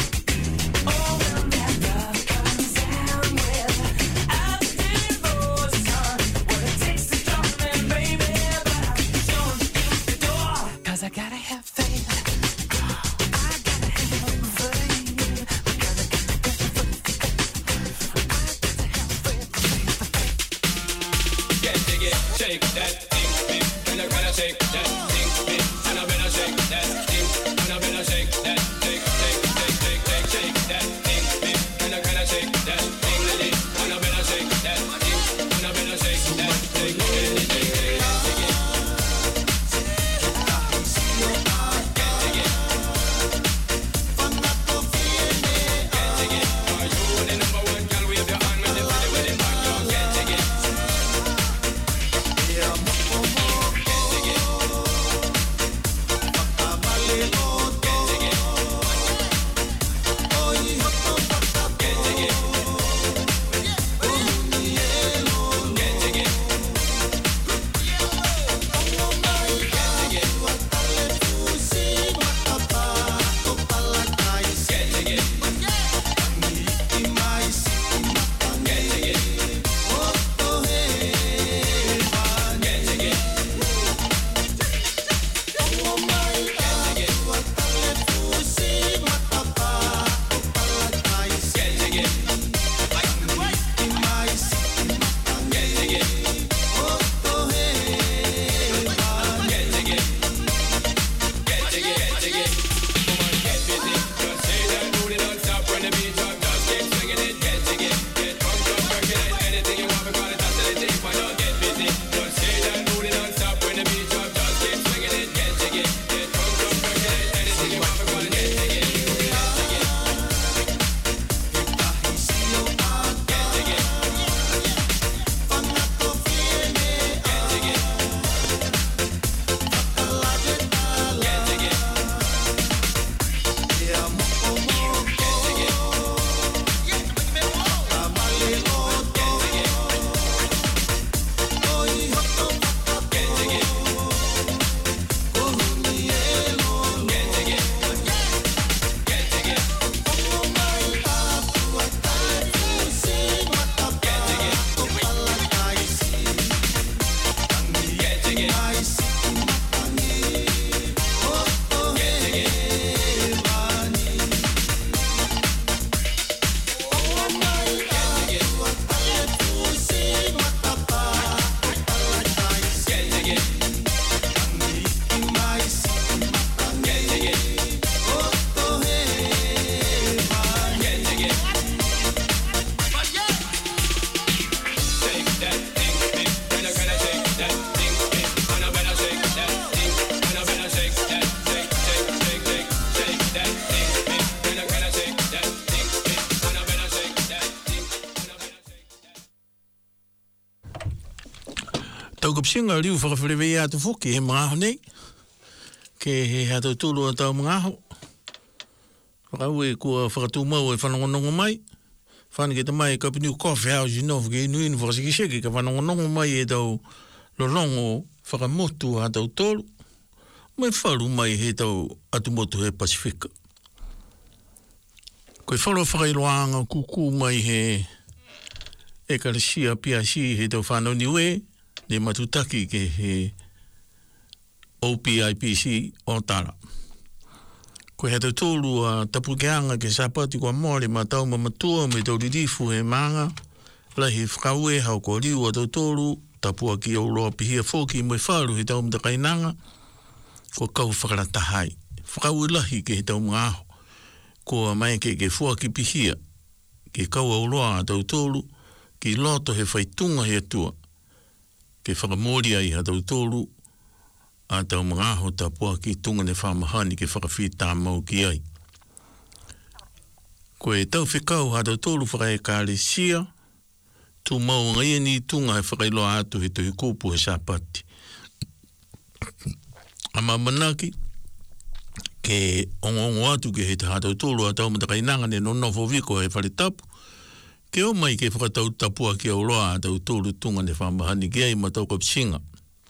Oh, when that love comes down with a devotion, what it takes to jump in, baby, but I'm showing you the door. 'Cause I gotta have faith. I gotta have faith. Because I gotta have faith. I gotta have faith. Get, dig it, shake that thing, me. And I gotta shake that thing, me. And I better shake that Tau kapsinga liu whakawhirewe atu whoki he mga nei. Ke he hatau tūlu a tau mga ho. Whakau e kua whakatū mau e whanongonongo mai. Whanake ta mai ka pinu coffee house you know ke inu inu whakasikiseki ka whanongonongo mai e tau lolongo whakamotu a tau tōlu. Mai wharu mai he tau atu motu he Pasifika. Koe whalo whakailoanga kuku mai he e karasia P I C he tau whanau niwe. Ne matutaki ke he O P I P C o Tara. Koe he tau tōru a tapukeanga ke sapati kua mōre ma tau ma matua me tau ririfu he manga. La he whakaue hau ko riu a tau tōru tapua ki au roa pihia whoki mo e wharu he tau mta kainanga. Ko kau whakaratahai. Whakaue lahi ke he tau mga aho. Ko mai ke ke fua ki pihia. Ke kau au roa a tau tōru ki loto he whaitunga he atua. Ke whakamori ai ha tau tōru a tau mga aho ta pua ki tunga ne whamahani ke whakawhita mau ki ai. Ko e tau whikau ha tau tōru whakae kāre sia, tu mau ngai ni tunga he whakailoa atu he tuhi kūpu he sapati. Ama manaki, ke ongongo atu ke he te ha tau tōru a tau matakainanga ne nonofo viko he whare tapu, ke o mai ke whakatau tapua ki au roa a tau tōru tunga ne whamahani ki ai ma tau kapsinga.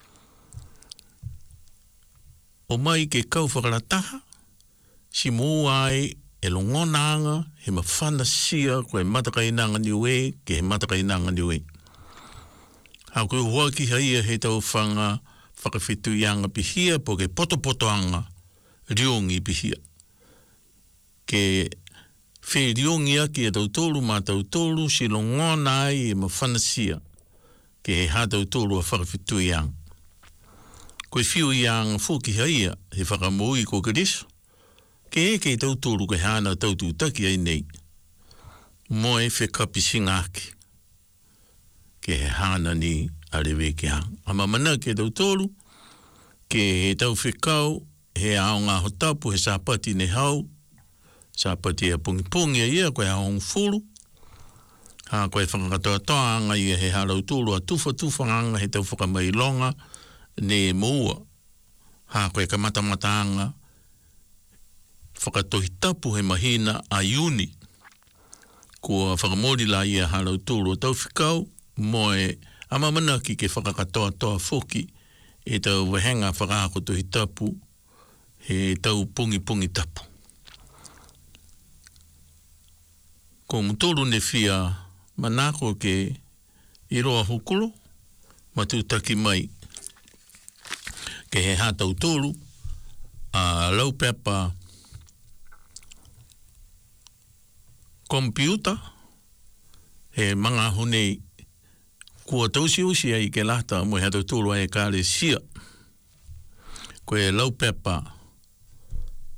O mai ke kau whakarataha, si mō ai e longonanga he mawhana sia koe matakainanga niwe ke he matakainanga niwe. Hau koe hoa ki haia he tau whanga whakawhitu ianga pihia po ke potopotoanga riongi pihia. Ke whi riongi aki e tau tōru ma tau tōru si longona ai e mawhana sia ke he ha tau tōru a whakawhitu ianga. Koe whiu ianga whoki haia he whakamoi ko kariso. Ke e kei tau tōru ke hana tau tūtaki ai nei. Mo e whekapi singaki. Ke he hana ni arewe ki hang. Ama mana ke tau tōru, ke he tau whekau, he ao ngā hotapu, he sāpati ne hau, sāpati e pungi pungi a ia, koe hao ngfuru. Ha koe whakakatoa toa anga ia he harau tōru a tufa tufa anga he tau whakamailonga ne moua. Ha koe kamatamata anga, whakatohi tapu he mahina a iuni. Kua whakamori la ia harau tōru a tau whikau, mo e ama manaki ke whakakatoa toa whoki e tau wahenga whakakotohi tapu he tau pungi pungi tapu. Ko mutoro ne whia manako ke iroa hukuro, matutaki mai ke he hātau tōru a laupepa kompiuta he manga honei kua tausi usi ai ke lata mo he hātau tōru ai kāre sia. Ko e laupepa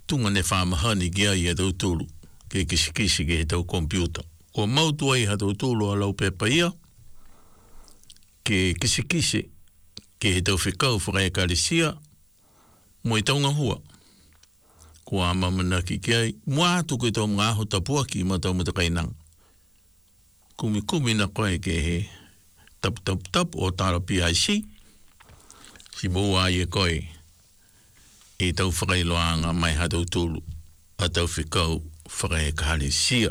tunga ne whamahani ki ai e tau tūru, ke kisi kisi ke he tau kompiuta. Ko mautu ai ha tau tūru a lau pepa ia, ke kisi kisi ke he tau whikau whakai karisia, mo i taunga hua. Ko a mamana ki ki ai, mua atu koe tau mga aho tapua ki ma tau matakainang. Kumi kumi na koe ke he tap tap tap o tara P I C, si mua ai e koe, e tau whakailoanga mai ha tau tūru, a tau whikau whakai karisia.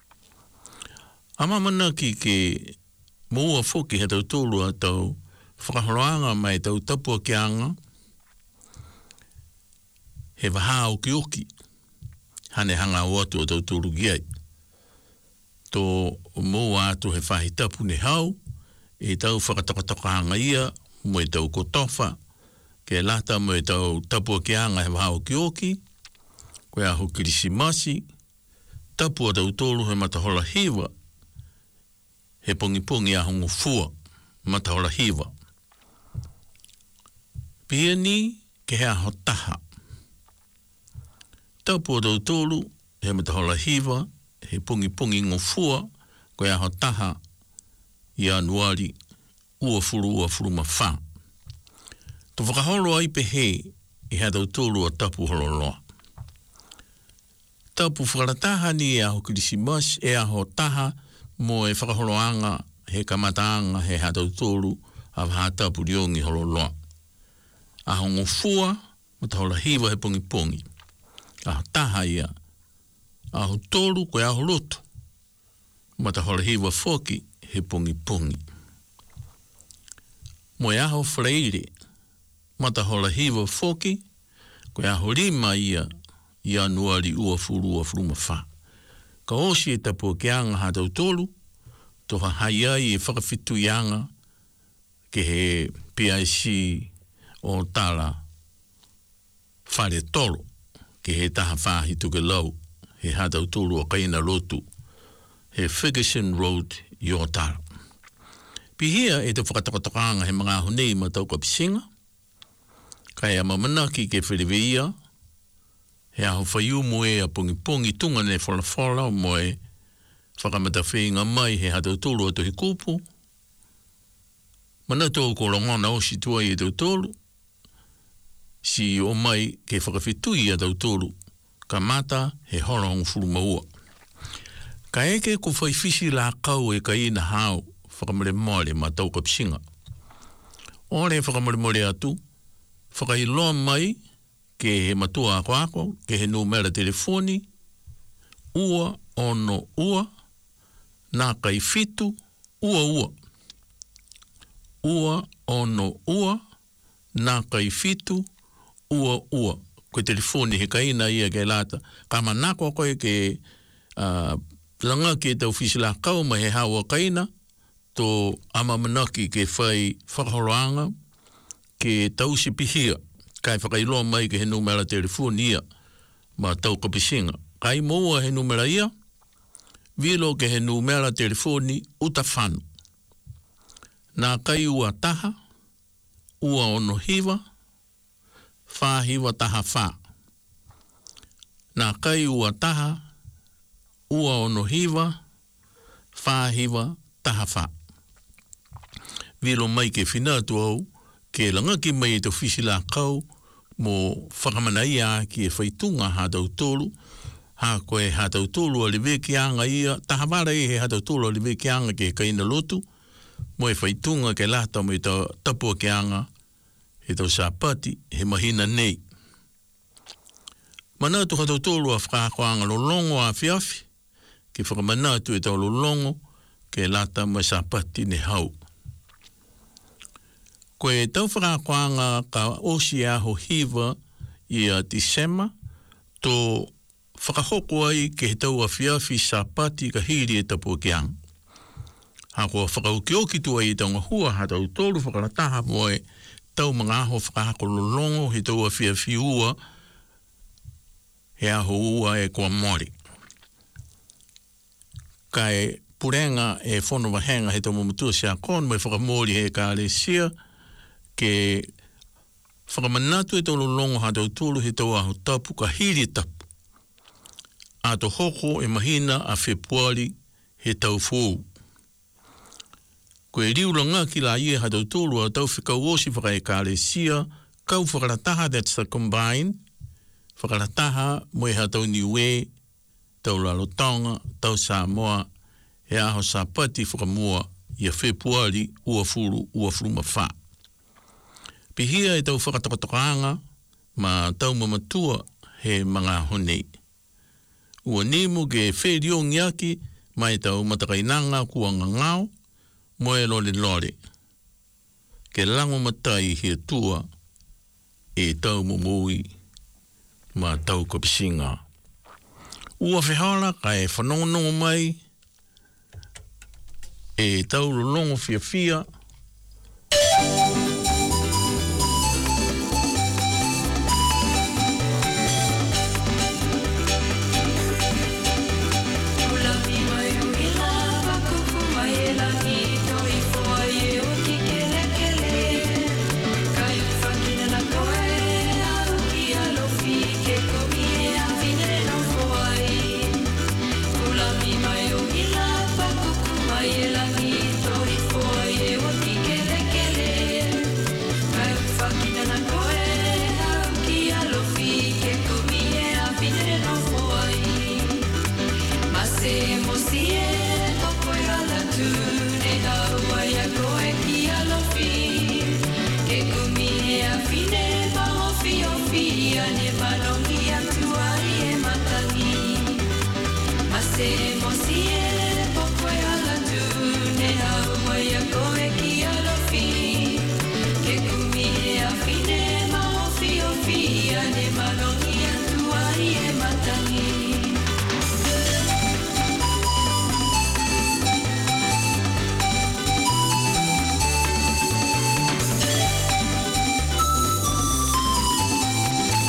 A mamana ki ke mua whoki he tau tūru a tau whakaholoanga mai tau tapua ki anga, he waha o ki oki, hane hanga o atu o tau tūru ki ai. Tō mua atu he whahi tapu ne hau, e tau whakatakataka ia, mo e tau kotofa, ke lata mo e tau tapua ki anga he waha o ki oki, koe aho kirisimasi, tapua tau tōru he matahola hiwa, he pongi pongi a hongo fua, matahola hiwa. Pia ni ke he aho taha. Tapua tau tōru he matahola hiwa, he pongi pongi ngo fua, koe aho taha i anuari ua furu ua furu ma wha. Tō whakaholo ai pe he i ha tau tōru a tapu hololoa. Tapu whakarataha ni e aho kirisimas, e aho taha mo e whakaholoanga he kamataanga he ha tau tōru a waha tapu riongi hololoa. Aho ngo fua, matahola hiwa he pongi pongi. Aho taha ia, aho tōru koe aho roto, matahola hiwa foki he pongi pongi. Mo e aho freire, matahola hiwa foki, koe aho rima ia, i anuari ua furu ua furu mawha. Ka osi e tapua ke anga ha tau tōru, toha hai ai e whakawhitu i anga, ke he P I C o tala whare tolo, ke he taha whahi tuke lau, he ha tau tōru o kaina lotu, he Ferguson Road i o tala. Pihia e te whakatakatakanga he mga honei ma tau kapisinga, kai a mamanaki ke whiriweia, he aho whaiu mo e a pongi pongi tunga ne whala whala mo e whakamatawhinga mai he ha tau tōru a tohi kupu. Mana tō ko rongana o si tua i e tau tōru, si o mai ke whakawhitui a tau tōru, ka mata he horong furu maua. Ka eke ko whaifisi la kau e ka ina hao, whakamare moare ma tau kapisinga. Ore whakamare moare atu, whakailoa mai ke he matua ako ako, ke he numera telefoni, ua ono ua, nā kai fitu, ua ua. Ua ono ua, nā kai fitu, ua ua. Koe telefoni he kaina ia ke lata. Ka manako koe ke uh, langa ke tau fisila kau ma he hawa kaina, to ama manaki ke whai whakahoroanga, ke tau si pihia, kai whakailoa mai ke he numera telefoni ia, ma tau kapisinga. Kai moa he numera ia, vilo ke he numera telefoni utawhanu. Nā kai ua taha, ua ono hiwa, wha hiwa taha wha. Nā kai ua taha, ua ono hiwa, wha hiwa taha wha. Vilo mai ke whinatu au, ke langaki mai e te whisila kau, mo whakamana ia ki e whaitunga ha tau tōru, ha koe ha tau tōru a liwe ki anga ia, taha wara e he ha tau tōru a liwe ki anga ke kaina lotu, mo e whaitunga ke lata mo e tau tapua ki anga, he tau sāpati, he mahina nei. Manatu ha tau tōru a whakakoanga lolongo a whiawhi, ke whakamanatu e tau lolongo, ke lata mo e sāpati ne hau. Koe tau whakakoanga ka osi aho hiwa i a Disema, tō whakahoko ai ke he tau a whiawhi sāpati ka hiri e tapua ki anga. Ha kua whakaukioki tu ai i taunga hua ha tau tōru whakarataha mo e tau mga aho whakahako lolongo he tau a whiawhi ua, he aho ua e kua mori. Kai purenga e whono wahenga he tau mamutua si a kon, mai whakamori he ka alesia, ke whakamanatu e tau longo ha tau tūlu he tau ahu tapu ka hiri tapu. A to hoko e mahina a Februari he tau fōu. Ko e riu langa ki la ie ha tau tūlu a tau whikau osi whakae ka sia, kau whakarataha that's a combine, whakarataha mo e ha tau niwe, tau Lalotanga, tau Samoa, he aho sa pati whakamua ia Februari ua furu ua furuma wha. Pihia e tau whakatakatakaanga, ma tau mamatua he mga honei. Ua nimu ke wherio ngiaki, mai tau matakainanga kua ngangao, moe lore lore. Ke lango matai he tua, e tau mumui, ma tau kapisinga. Ua whehala ka e whanongonongo mai, e tau lolongo fia fia,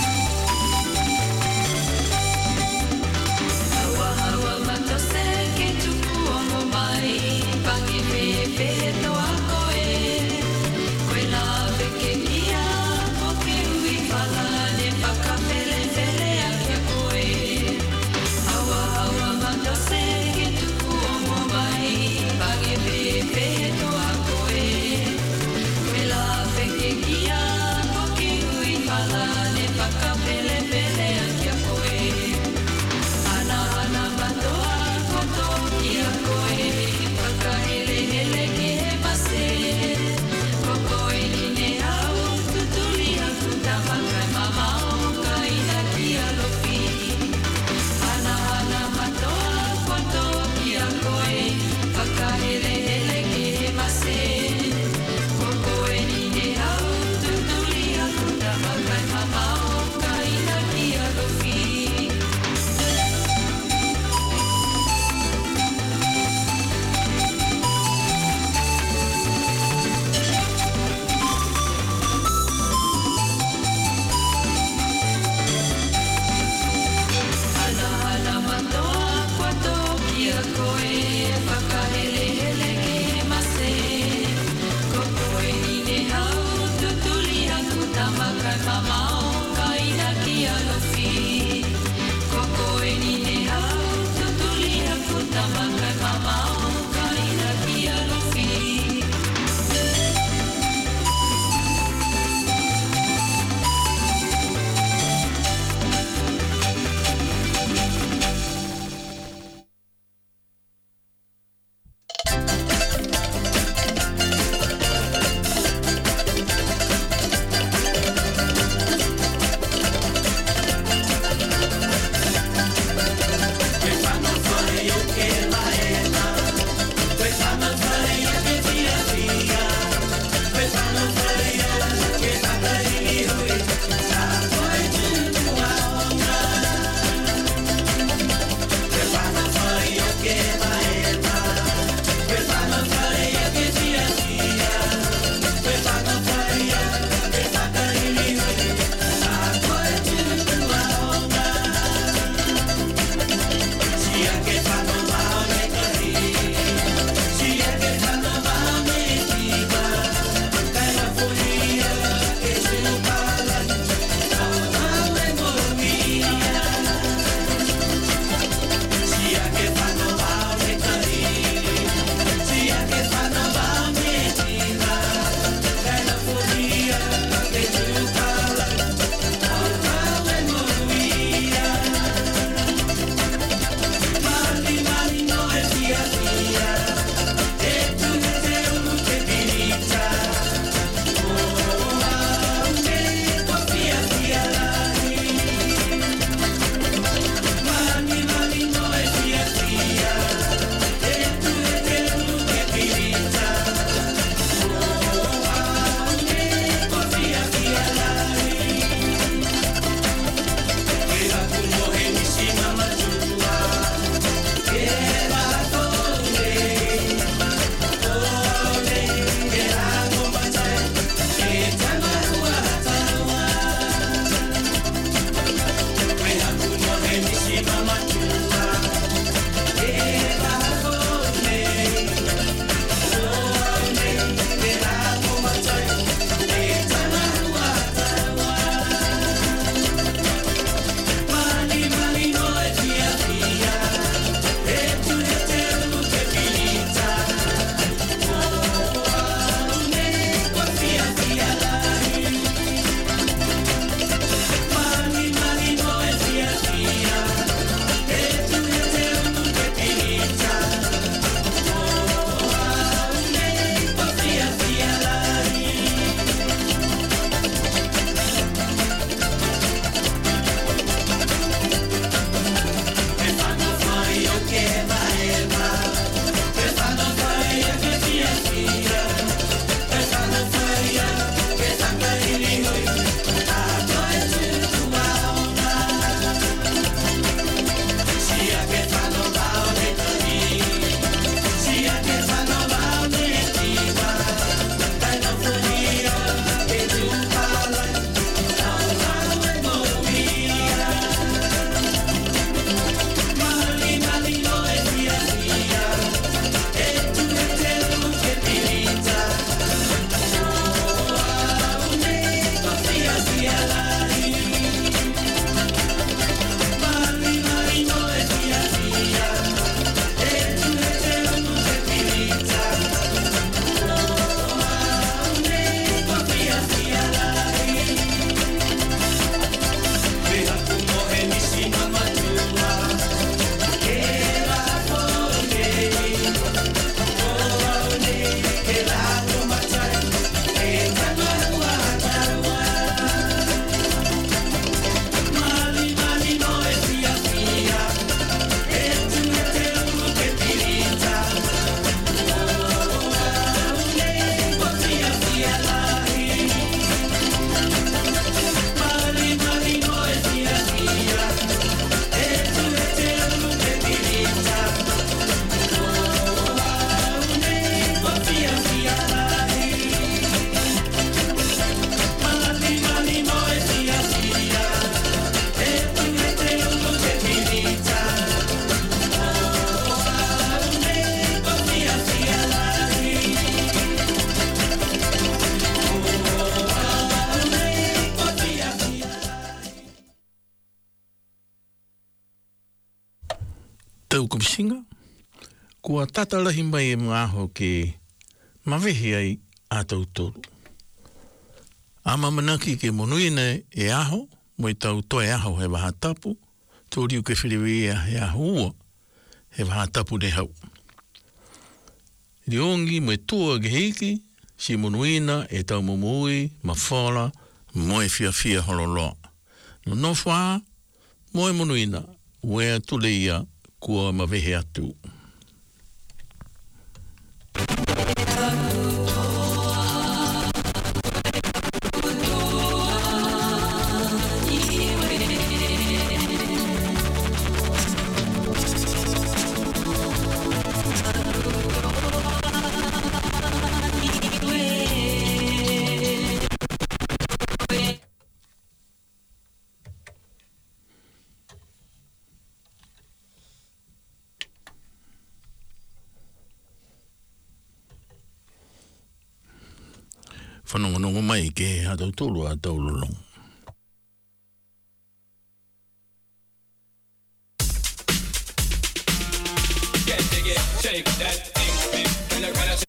Hawa hawa matose ke tau kumsinga. Kua tatalahi mai e mwaho ke mawehi ai a tau tolu. A mamanaki ke monuina e aho, mo i tau toe aho he waha tapu, tōriu ke whiriwea he aho ua, he waha tapu ne hau. Riongi mo e tua ke hiki, si monuina e tau momui, mawhala, mo e fia fia hololoa. No no whaa, mo e monuina, wea tule ia kua mawehe atu. Whanongonongo mai ke ha tau tolu a tau lolong. Get to get, shake that thing, thing, and I gotta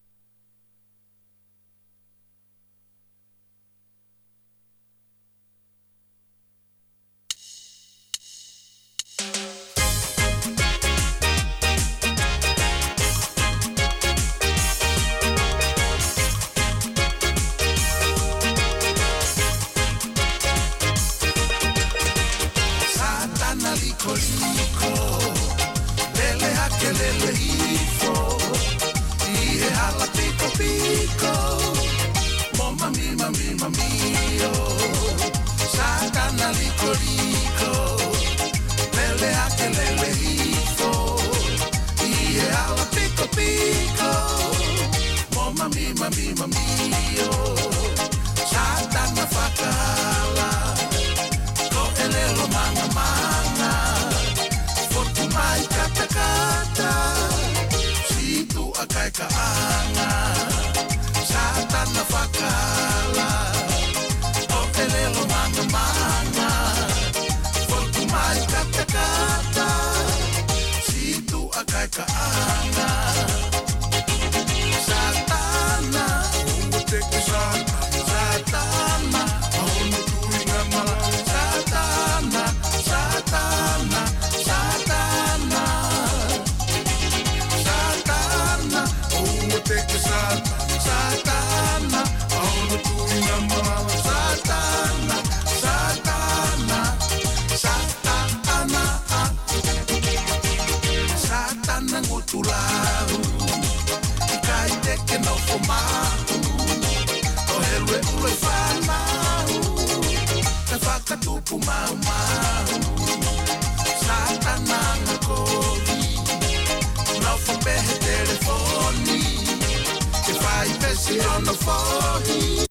On the phone.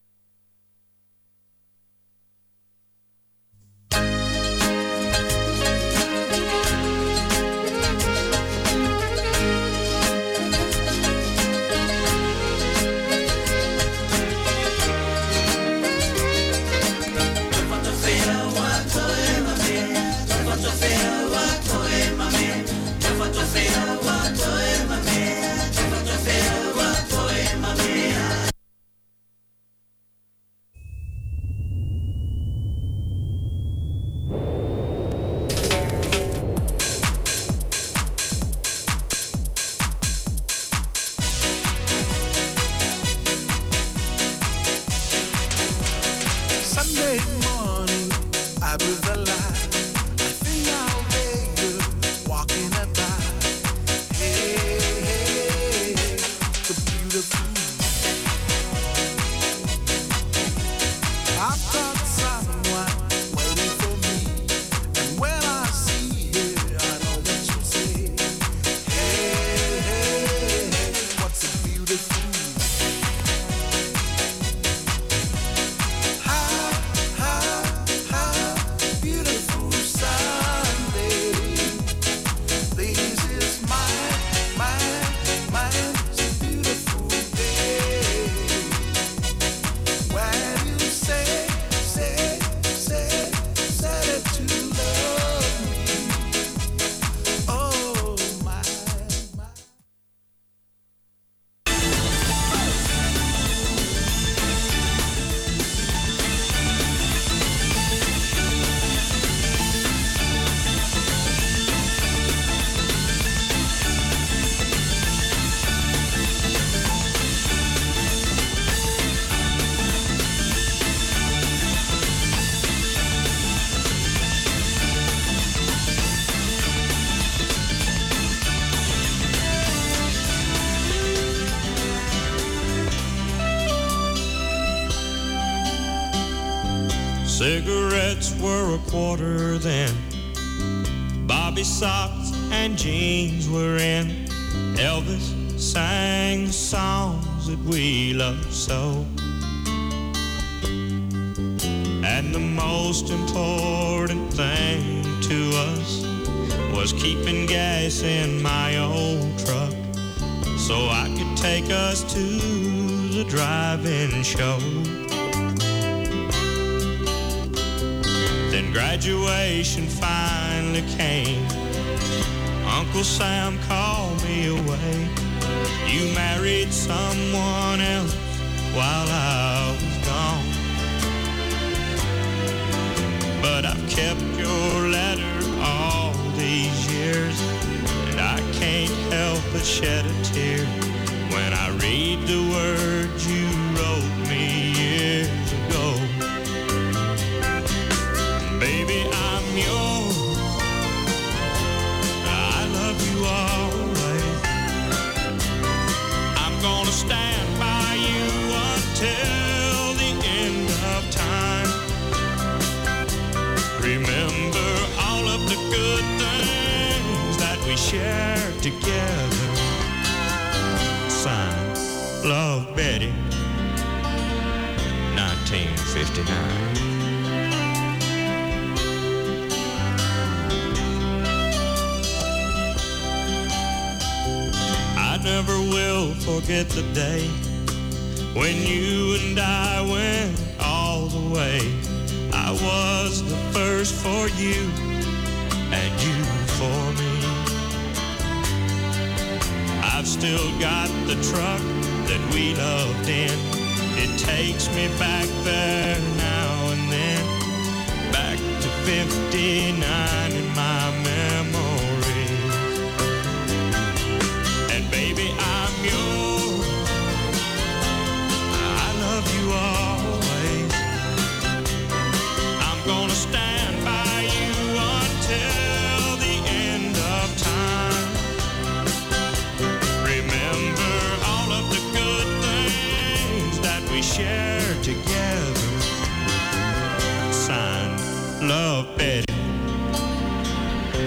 Cigarettes were a quarter then. Bobby socks and jeans were in. Elvis sang songs that we loved so. And the most important thing to us was keeping gas in my old truck so I could take us to the drive-in show. Then graduation finally came. Uncle Sam called me away. You married someone else while I was gone. But I've kept your letter all these years, and I can't help but shed a tear when I read the words you wrote me years ago. Baby, I'm yours. I love you always. I'm gonna stand by you until the end of time. Remember all of the good things that we shared together. Signed, Love, Betty, nineteen fifty-nine. Never will forget the day when you and I went all the way. I was the first for you and you for me. I've still got the truck that we loved in. It takes me back there now and then, back to fifty-nine in my